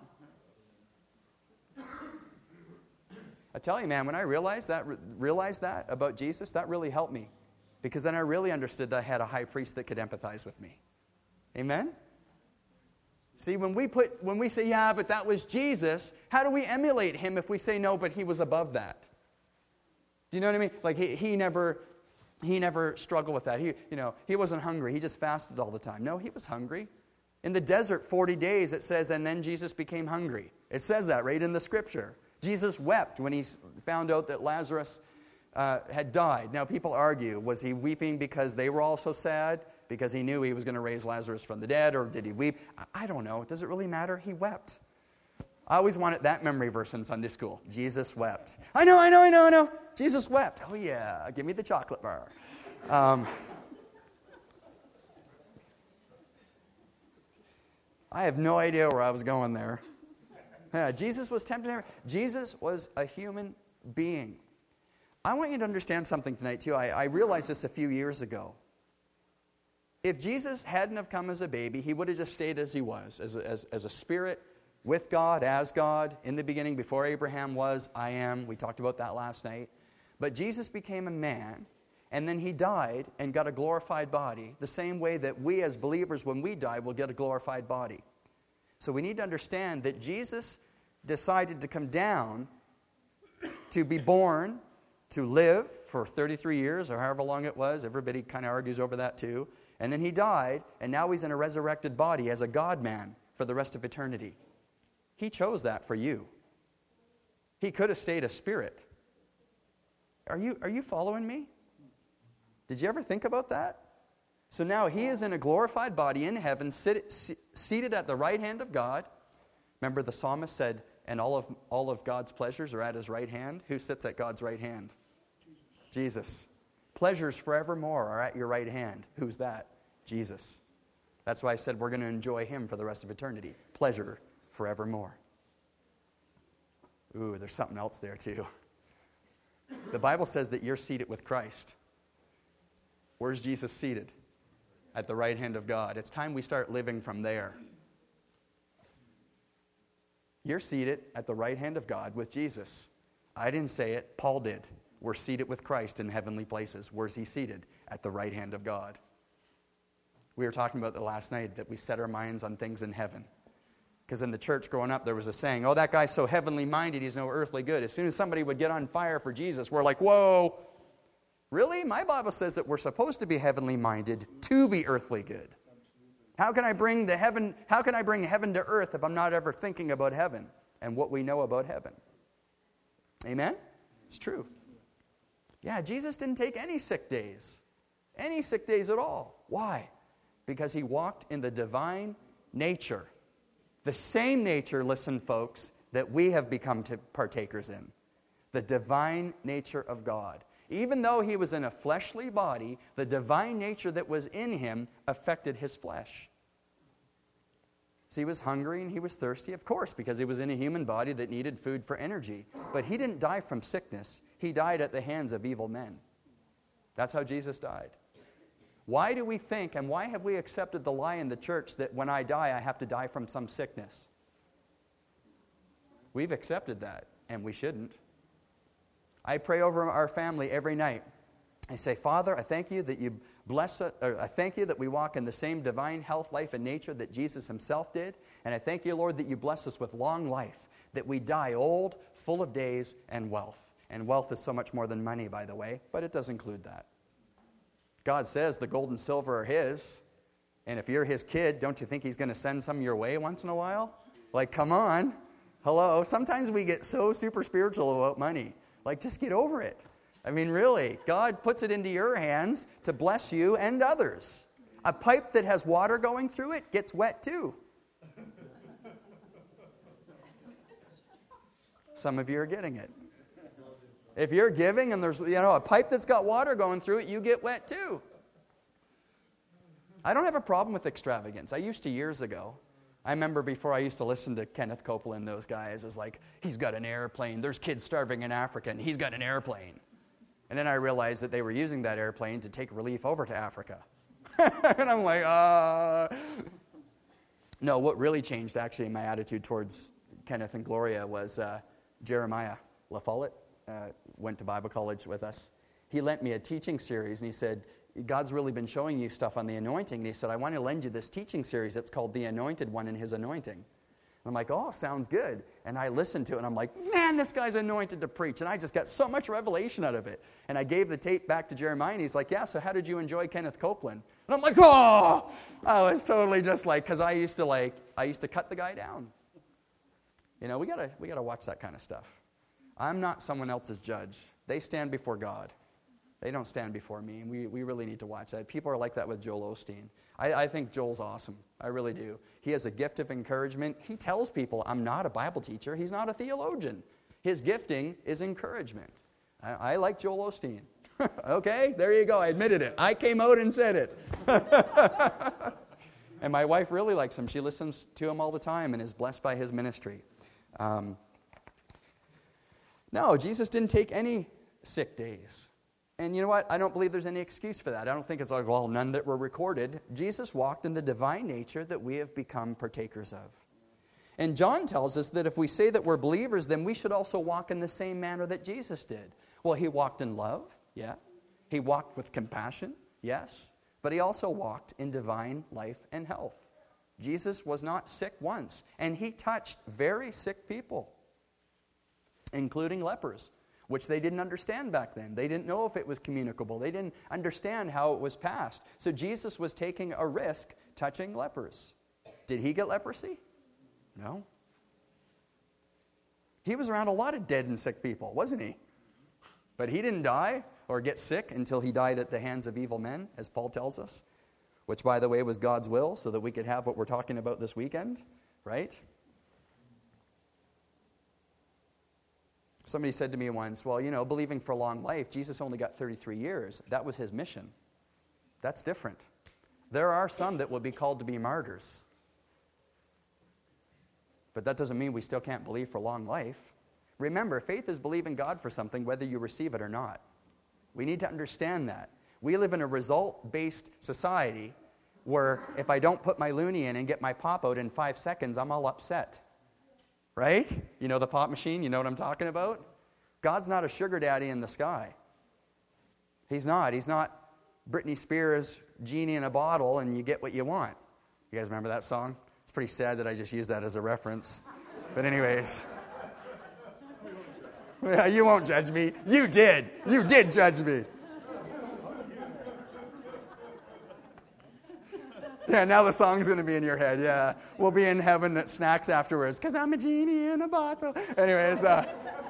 Speaker 1: I tell you, man, when I realized that, realized that about Jesus, that really helped me. Because then I really understood that I had a high priest that could empathize with me. Amen? See, when we put when we say, yeah, but that was Jesus, how do we emulate him if we say, no, but he was above that? Do you know what I mean? Like, he, he never he never struggled with that. He, you know, he wasn't hungry. He just fasted all the time. No, he was hungry. In the desert, forty days, it says, and then Jesus became hungry. It says that right in the scripture. Jesus wept when he found out that Lazarus uh, had died. Now, people argue, was he weeping because they were all so sad? Because he knew he was going to raise Lazarus from the dead? Or did he weep? I don't know. Does it really matter? He wept. I always wanted that memory verse in Sunday school. Jesus wept. I know, I know, I know, I know. Jesus wept. Oh, yeah. Give me the chocolate bar. Um, I have no idea where I was going there. Yeah, Jesus was tempted. Jesus was a human being. I want you to understand something tonight, too. I, I realized this a few years ago. If Jesus hadn't have come as a baby, he would have just stayed as he was, as a, as, as a spirit, with God, as God, in the beginning, before Abraham was, I am. We talked about that last night. But Jesus became a man, and then he died and got a glorified body, the same way that we as believers, when we die, will get a glorified body. So we need to understand that Jesus decided to come down to be born, to live for thirty-three years, or however long it was. Everybody kind of argues over that too. And then he died, and now he's in a resurrected body as a God-man for the rest of eternity. He chose that for you. He could have stayed a spirit. Are you, are you following me? Did you ever think about that? So now he is in a glorified body in heaven, sit, seated at the right hand of God. Remember, the psalmist said, and all of, all of God's pleasures are at his right hand. Who sits at God's right hand? Jesus. Jesus. Pleasures forevermore are at your right hand. Who's that? Jesus. That's why I said we're going to enjoy him for the rest of eternity. Pleasure forevermore. Ooh, there's something else there too. The Bible says that you're seated with Christ. Where's Jesus seated? At the right hand of God. It's time we start living from there. You're seated at the right hand of God with Jesus. I didn't say it. Paul did. We're seated with Christ in heavenly places. Where's he seated? At the right hand of God. We were talking about the last night that we set our minds on things in heaven. Because in the church growing up, there was a saying, oh, that guy's so heavenly minded, he's no earthly good. As soon as somebody would get on fire for Jesus, we're like, whoa. Really? My Bible says that we're supposed to be heavenly minded to be earthly good. How can I bring the heaven, how can I bring heaven to earth if I'm not ever thinking about heaven and what we know about heaven? Amen? It's true. Yeah, Jesus didn't take any sick days. Any sick days at all. Why? Because he walked in the divine nature. The same nature, listen folks, that we have become to partakers in. The divine nature of God. Even though he was in a fleshly body, the divine nature that was in him affected his flesh. So he was hungry and he was thirsty, of course, because he was in a human body that needed food for energy. But he didn't die from sickness. He died at the hands of evil men. That's how Jesus died. Why do we think, and why have we accepted the lie in the church that when I die, I have to die from some sickness? We've accepted that, and we shouldn't. I pray over our family every night. I say, Father, I thank you that you bless us, or I thank you that we walk in the same divine health, life, and nature that Jesus himself did. And I thank you, Lord, that you bless us with long life, that we die old, full of days, and wealth. And wealth is so much more than money, by the way, but it does include that. God says the gold and silver are his. And if you're his kid, don't you think he's going to send some your way once in a while? Like, come on. Hello. Sometimes we get so super spiritual about money. Like, just get over it. I mean, really, God puts it into your hands to bless you and others. A pipe that has water going through it gets wet too. Some of you are getting it. If you're giving and there's, you know, a pipe that's got water going through it, you get wet too. I don't have a problem with extravagance. I used to years ago. I remember before I used to listen to Kenneth Copeland, those guys, it was like, he's got an airplane. There's kids starving in Africa, and he's got an airplane. And then I realized that they were using that airplane to take relief over to Africa. And I'm like, uh... No, what really changed, actually, in my attitude towards Kenneth and Gloria was uh, Jeremiah LaFollette. Uh, went to Bible college with us. He lent me a teaching series, and he said, God's really been showing you stuff on the anointing. And he said, I want to lend you this teaching series. It's called The Anointed One in His Anointing. And I'm like, oh, sounds good. And I listened to it, and I'm like, man, this guy's anointed to preach. And I just got so much revelation out of it. And I gave the tape back to Jeremiah, and he's like, yeah, so how did you enjoy Kenneth Copeland? And I'm like, oh! I was totally just like, because I used to like, I used to cut the guy down. You know, we gotta, we gotta watch that kind of stuff. I'm not someone else's judge. They stand before God. They don't stand before me. We we really need to watch that. People are like that with Joel Osteen. I, I think Joel's awesome. I really do. He has a gift of encouragement. He tells people, I'm not a Bible teacher. He's not a theologian. His gifting is encouragement. I, I like Joel Osteen. Okay, there you go. I admitted it. I came out and said it. And my wife really likes him. She listens to him all the time and is blessed by his ministry. Um, no, Jesus didn't take any sick days. And you know what? I don't believe there's any excuse for that. I don't think it's like, well, none that were recorded. Jesus walked in the divine nature that we have become partakers of. And John tells us that if we say that we're believers, then we should also walk in the same manner that Jesus did. Well, he walked in love, yeah. He walked with compassion, yes. But he also walked in divine life and health. Jesus was not sick once, and he touched very sick people, including lepers, which they didn't understand back then. They didn't know if it was communicable. They didn't understand how it was passed. So Jesus was taking a risk touching lepers. Did he get leprosy? No. He was around a lot of dead and sick people, wasn't he? But he didn't die or get sick until he died at the hands of evil men, as Paul tells us, which, by the way, was God's will so that we could have what we're talking about this weekend, right? Somebody said to me once, well, you know, believing for long life, Jesus only got thirty-three years. That was his mission. That's different. There are some that will be called to be martyrs. But that doesn't mean we still can't believe for long life. Remember, faith is believing God for something whether you receive it or not. We need to understand that. We live in a result-based society where if I don't put my loonie in and get my pop out in five seconds, I'm all upset. Right? You know the pop machine? You know what I'm talking about? God's not a sugar daddy in the sky. He's not. He's not Britney Spears' genie in a bottle and you get what you want. You guys remember that song? It's pretty sad that I just used that as a reference. But anyways. Yeah, you won't judge me. You did. You did judge me. Yeah, now the song's going to be in your head. Yeah, we'll be in heaven at snacks afterwards because I'm a genie in a bottle. Anyways, uh,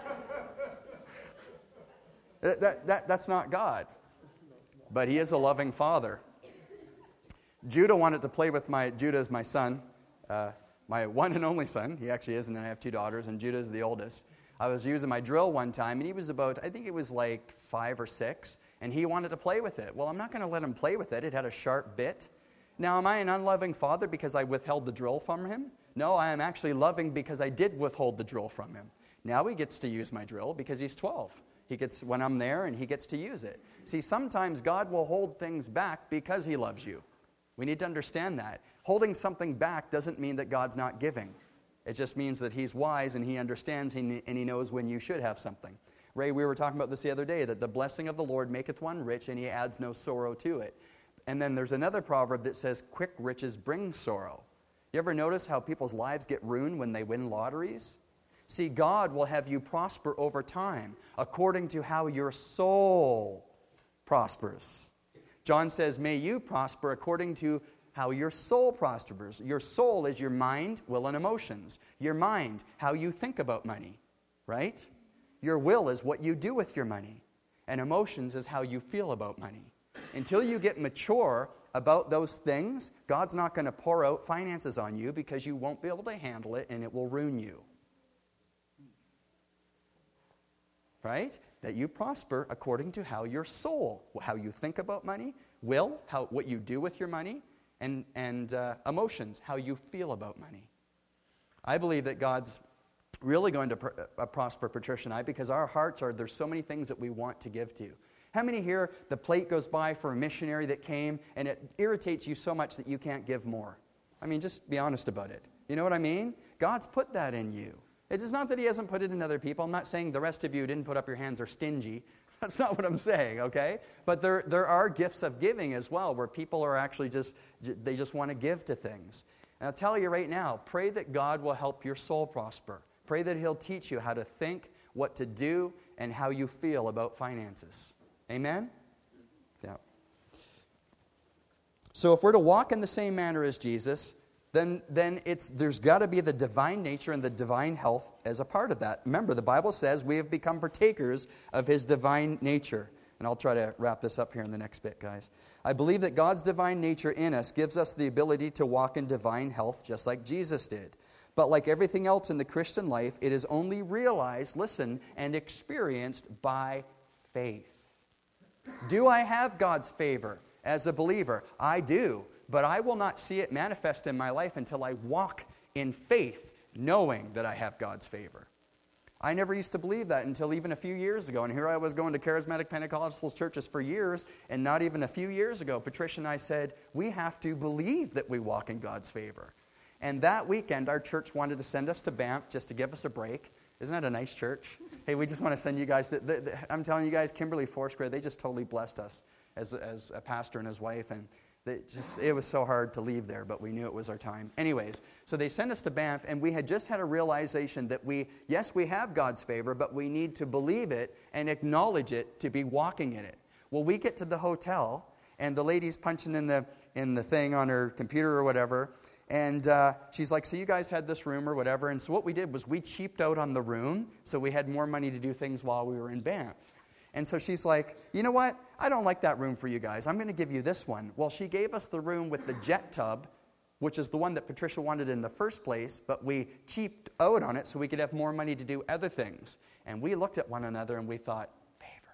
Speaker 1: that, that, that, that's not God. But he is a loving father. Judah wanted to play with my, Judah is my son, uh, my one and only son. He actually is, and then I have two daughters, and Judah is the oldest. I was using my drill one time, and he was about, I think it was like five or six, and he wanted to play with it. Well, I'm not going to let him play with it. It had a sharp bit. Now, am I an unloving father because I withheld the drill from him? No, I am actually loving because I did withhold the drill from him. Now he gets to use my drill because he's twelve. He gets, when I'm there, and he gets to use it. See, sometimes God will hold things back because he loves you. We need to understand that. Holding something back doesn't mean that God's not giving. It just means that he's wise and he understands and he knows when you should have something. Ray, we were talking about this the other day, that the blessing of the Lord maketh one rich and he adds no sorrow to it. And then there's another proverb that says, quick riches bring sorrow. You ever notice how people's lives get ruined when they win lotteries? See, God will have you prosper over time according to how your soul prospers. John says, may you prosper according to how your soul prospers. Your soul is your mind, will, and emotions. Your mind, how you think about money, right? Your will is what you do with your money. And emotions is how you feel about money. Until you get mature about those things, God's not going to pour out finances on you because you won't be able to handle it and it will ruin you. Right? That you prosper according to how your soul, how you think about money, will, how what you do with your money, and, and uh, emotions, how you feel about money. I believe that God's really going to pr- uh, prosper Patricia and I because our hearts are, there's so many things that we want to give to. How many here, the plate goes by for a missionary that came and it irritates you so much that you can't give more? I mean, just be honest about it. You know what I mean? God's put that in you. It is not that he hasn't put it in other people. I'm not saying the rest of you didn't put up your hands are stingy. That's not what I'm saying, okay? But there, there are gifts of giving as well where people are actually just, they just want to give to things. And I'll tell you right now, pray that God will help your soul prosper. Pray that he'll teach you how to think, what to do, and how you feel about finances. Amen? Yeah. So if we're to walk in the same manner as Jesus, then, then it's there's got to be the divine nature and the divine health as a part of that. Remember, the Bible says we have become partakers of his divine nature. And I'll try to wrap this up here in the next bit, guys. I believe that God's divine nature in us gives us the ability to walk in divine health just like Jesus did. But like everything else in the Christian life, it is only realized, listen, and experienced by faith. Do I have God's favor as a believer? I do, but I will not see it manifest in my life until I walk in faith, knowing that I have God's favor. I never used to believe that until even a few years ago, and here I was going to charismatic Pentecostal churches for years, and not even a few years ago, Patricia and I said, we have to believe that we walk in God's favor. And that weekend, our church wanted to send us to Banff just to give us a break. Isn't that a nice church? Hey, we just want to send you guys, to, the, the, I'm telling you guys, Kimberly Foursquare, they just totally blessed us as, as a pastor and his wife, and they just it was so hard to leave there, but we knew it was our time. Anyways, so they sent us to Banff, and we had just had a realization that we, yes, we have God's favor, but we need to believe it and acknowledge it to be walking in it. Well, we get to the hotel, and the lady's punching in the in the thing on her computer or whatever, and uh, she's like, so you guys had this room or whatever. And so what we did was we cheaped out on the room so we had more money to do things while we were in Banff. And so she's like, you know what? I don't like that room for you guys. I'm going to give you this one. Well, she gave us the room with the jet tub, which is the one that Patricia wanted in the first place, but we cheaped out on it so we could have more money to do other things. And we looked at one another and we thought, favor.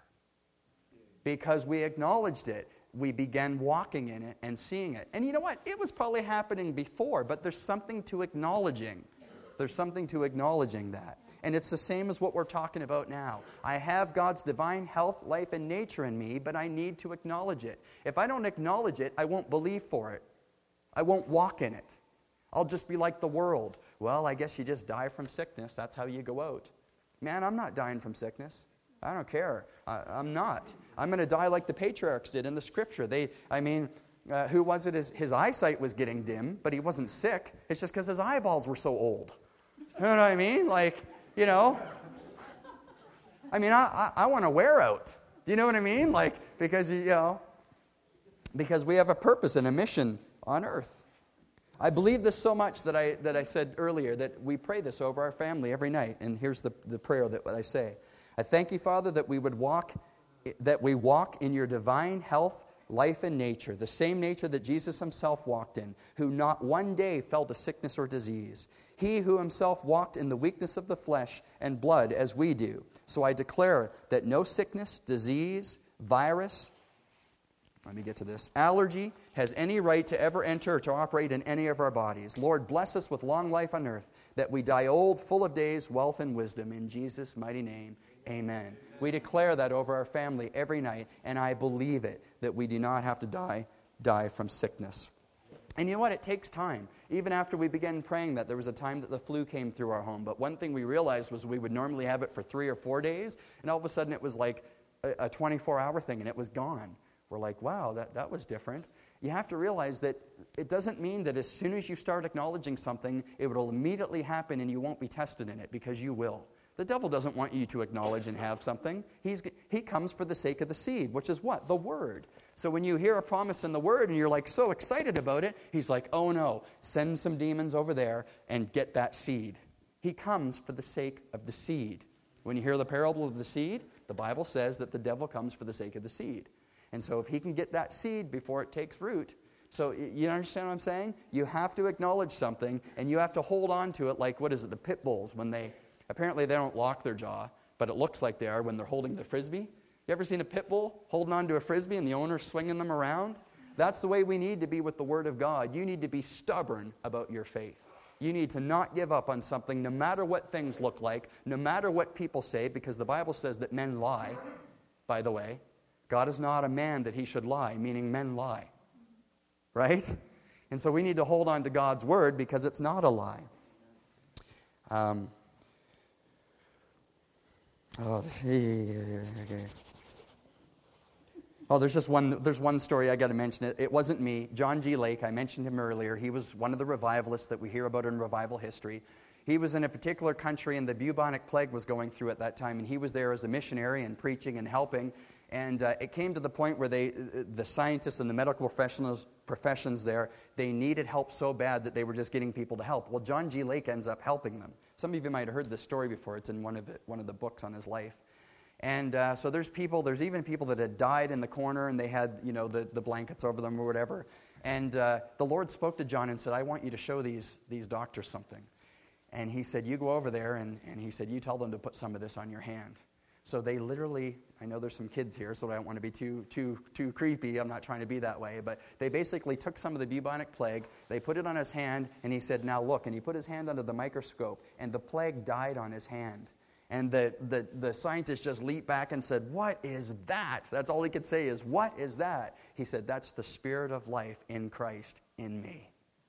Speaker 1: Because we acknowledged it. We began walking in it and seeing it. And you know what? It was probably happening before, but there's something to acknowledging. There's something to acknowledging that. And it's the same as what we're talking about now. I have God's divine health, life, and nature in me, but I need to acknowledge it. If I don't acknowledge it, I won't believe for it. I won't walk in it. I'll just be like the world. Well, I guess you just die from sickness. That's how you go out. Man, I'm not dying from sickness. I don't care. I, I'm not. I'm going to die like the patriarchs did in the Scripture. They, I mean, uh, who was it? His, his eyesight was getting dim, but he wasn't sick. It's just because his eyeballs were so old. You know what I mean? Like, you know. I mean, I, I, I want to wear out. Do you know what I mean? Like, because, you know, because we have a purpose and a mission on earth. I believe this so much that I that I said earlier that we pray this over our family every night. And here's the, the prayer that I say. I thank you, Father, that we would walk, that we walk in your divine health, life and nature, the same nature that Jesus himself walked in, who not one day fell to sickness or disease. He who himself walked in the weakness of the flesh and blood as we do. So I declare that no sickness, disease, virus, let me get to this, allergy has any right to ever enter or to operate in any of our bodies. Lord, bless us with long life on earth, that we die old, full of days, wealth, and wisdom. In Jesus' mighty name, amen. We declare that over our family every night, and I believe it, that we do not have to die, die from sickness. And you know what? It takes time. Even after we began praying that, there was a time that the flu came through our home. But one thing we realized was we would normally have it for three or four days, and all of a sudden it was like a twenty-four hour thing, and it was gone. We're like, wow, that, that was different. You have to realize that it doesn't mean that as soon as you start acknowledging something, it will immediately happen and you won't be tested in it, because you will. The devil doesn't want you to acknowledge and have something. He's, he comes for the sake of the seed, which is what? The Word. So when you hear a promise in the Word and you're like so excited about it, he's like, oh no, send some demons over there and get that seed. He comes for the sake of the seed. When you hear the parable of the seed, the Bible says that the devil comes for the sake of the seed. And so if he can get that seed before it takes root, so you understand what I'm saying? You have to acknowledge something, and you have to hold on to it like, what is it, the pit bulls, when they, apparently they don't lock their jaw, but it looks like they are when they're holding the Frisbee. You ever seen a pit bull holding on to a Frisbee and the owner swinging them around? That's the way we need to be with the Word of God. You need to be stubborn about your faith. You need to not give up on something no matter what things look like, no matter what people say, because the Bible says that men lie, by the way. God is not a man that he should lie, meaning men lie. Right? And so we need to hold on to God's Word because it's not a lie. Um, oh, okay. Oh, there's just one, there's one story I got to mention. It, it wasn't me. John G. Lake, I mentioned him earlier. He was one of the revivalists that we hear about in revival history. He was in a particular country, and the bubonic plague was going through at that time, and he was there as a missionary and preaching and helping. And uh, it came to the point where they, the scientists and the medical professionals, professions there, they needed help so bad that they were just getting people to help. Well, John G. Lake ends up helping them. Some of you might have heard this story before. It's in one of it, one of the books on his life. And uh, so there's people, there's even people that had died in the corner, and they had, you know, the, the blankets over them or whatever. And uh, the Lord spoke to John and said, I want you to show these, these doctors something. And he said, you go over there, and, and he said, you tell them to put some of this on your hand. So they literally, I know there's some kids here, so I don't want to be too too too creepy. I'm not trying to be that way. But they basically took some of the bubonic plague, they put it on his hand, and he said, now look. And he put his hand under the microscope, and the plague died on his hand. And the, the, the scientist just leaped back and said, what is that? That's all he could say is, what is that? He said, that's the Spirit of life in Christ in me.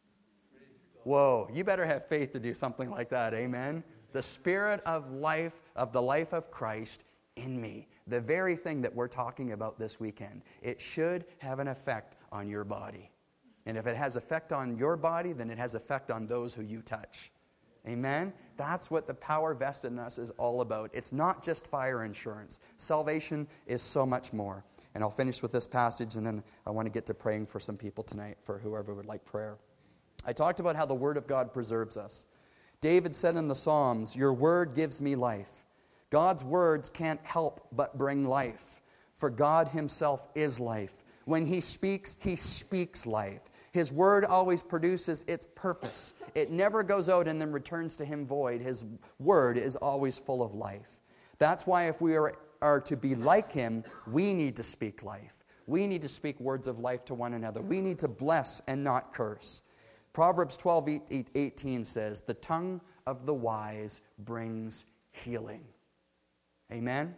Speaker 1: Whoa, you better have faith to do something like that, amen? The Spirit of life, of the life of Christ in me. The very thing that we're talking about this weekend. It should have an effect on your body. And if it has effect on your body, then it has effect on those who you touch. Amen? That's what the power vested in us is all about. It's not just fire insurance. Salvation is so much more. And I'll finish with this passage, and then I want to get to praying for some people tonight, for whoever would like prayer. I talked about how the Word of God preserves us. David said in the Psalms, your Word gives me life. God's words can't help but bring life, for God himself is life. When he speaks, he speaks life. His word always produces its purpose. It never goes out and then returns to him void. His word is always full of life. That's why if we are, are to be like him, we need to speak life. We need to speak words of life to one another. We need to bless and not curse. Proverbs twelve eighteen says, the tongue of the wise brings healing. Amen?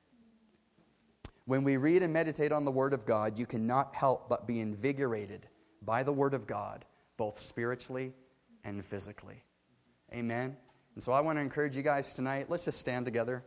Speaker 1: When we read and meditate on the Word of God, you cannot help but be invigorated by the Word of God, both spiritually and physically. Amen? And so I want to encourage you guys tonight, let's just stand together.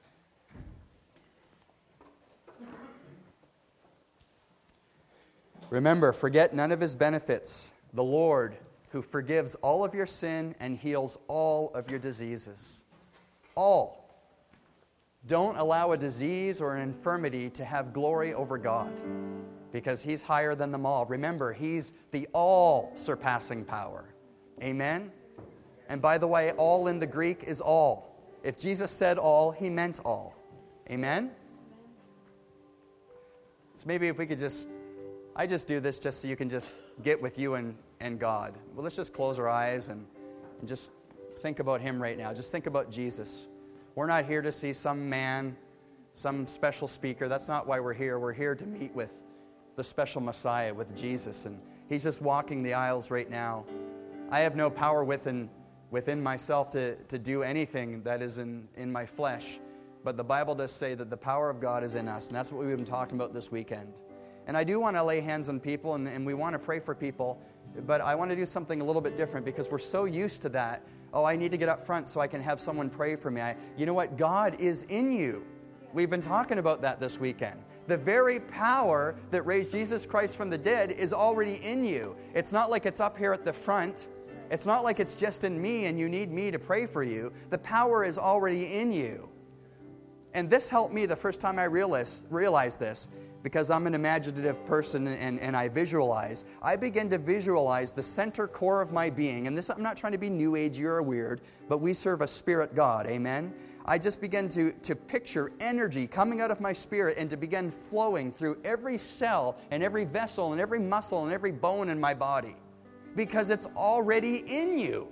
Speaker 1: Remember, forget none of his benefits. The Lord, who forgives all of your sin and heals all of your diseases. All. Don't allow a disease or an infirmity to have glory over God, because he's higher than them all. Remember, he's the all-surpassing power. Amen? And by the way, all in the Greek is all. If Jesus said all, he meant all. Amen? So maybe if we could just I just do this just so you can just get with you and, and God. Well, let's just close our eyes and, and just think about him right now. Just think about Jesus. We're not here to see some man, some special speaker. That's not why we're here. We're here to meet with the special Messiah, with Jesus. And he's just walking the aisles right now. I have no power within within myself to, to do anything that is in, in my flesh. But the Bible does say that the power of God is in us. And that's what we've been talking about this weekend. And I do want to lay hands on people, and, and we want to pray for people. But I want to do something a little bit different because we're so used to that. Oh, I need to get up front so I can have someone pray for me. I, you know what? God is in you. We've been talking about that this weekend. The very power that raised Jesus Christ from the dead is already in you. It's not like it's up here at the front. It's not like it's just in me and you need me to pray for you. The power is already in you. And this helped me the first time I realized, realized this, because I'm an imaginative person and, and I visualize. I begin to visualize the center core of my being. And this, I'm not trying to be new agey or weird, but we serve a spirit God, amen? I just begin to, to picture energy coming out of my spirit and to begin flowing through every cell and every vessel and every muscle and every bone in my body. Because it's already in you.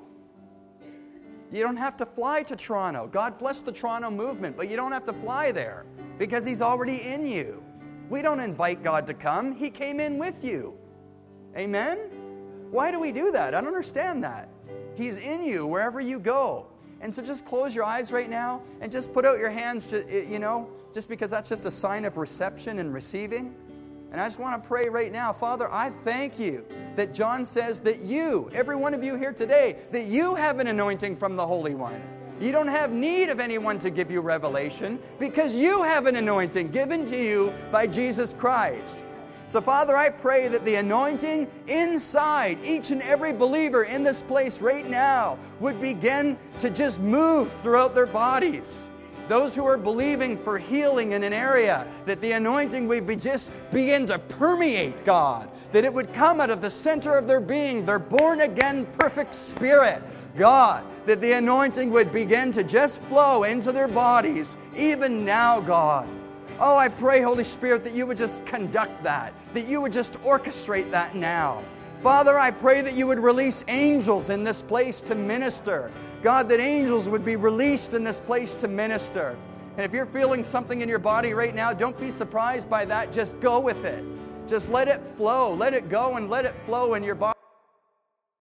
Speaker 1: You don't have to fly to Toronto. God bless the Toronto movement, but you don't have to fly there because he's already in you. We don't invite God to come. He came in with you. Amen? Why do we do that? I don't understand that. He's in you wherever you go. And so just close your eyes right now and just put out your hands, you know, just because that's just a sign of reception and receiving. And I just want to pray right now. Father, I thank you that John says that you, every one of you here today, that you have an anointing from the Holy One. You don't have need of anyone to give you revelation because you have an anointing given to you by Jesus Christ. So, Father, I pray that the anointing inside each and every believer in this place right now would begin to just move throughout their bodies. Those who are believing for healing in an area, that the anointing would be just begin to permeate, God, that it would come out of the center of their being, their born-again perfect spirit, God, that the anointing would begin to just flow into their bodies, even now, God. Oh, I pray, Holy Spirit, that you would just conduct that, that you would just orchestrate that now. Father, I pray that you would release angels in this place to minister. God, that angels would be released in this place to minister. And if you're feeling something in your body right now, don't be surprised by that. Just go with it. Just let it flow. Let it go and let it flow in your body.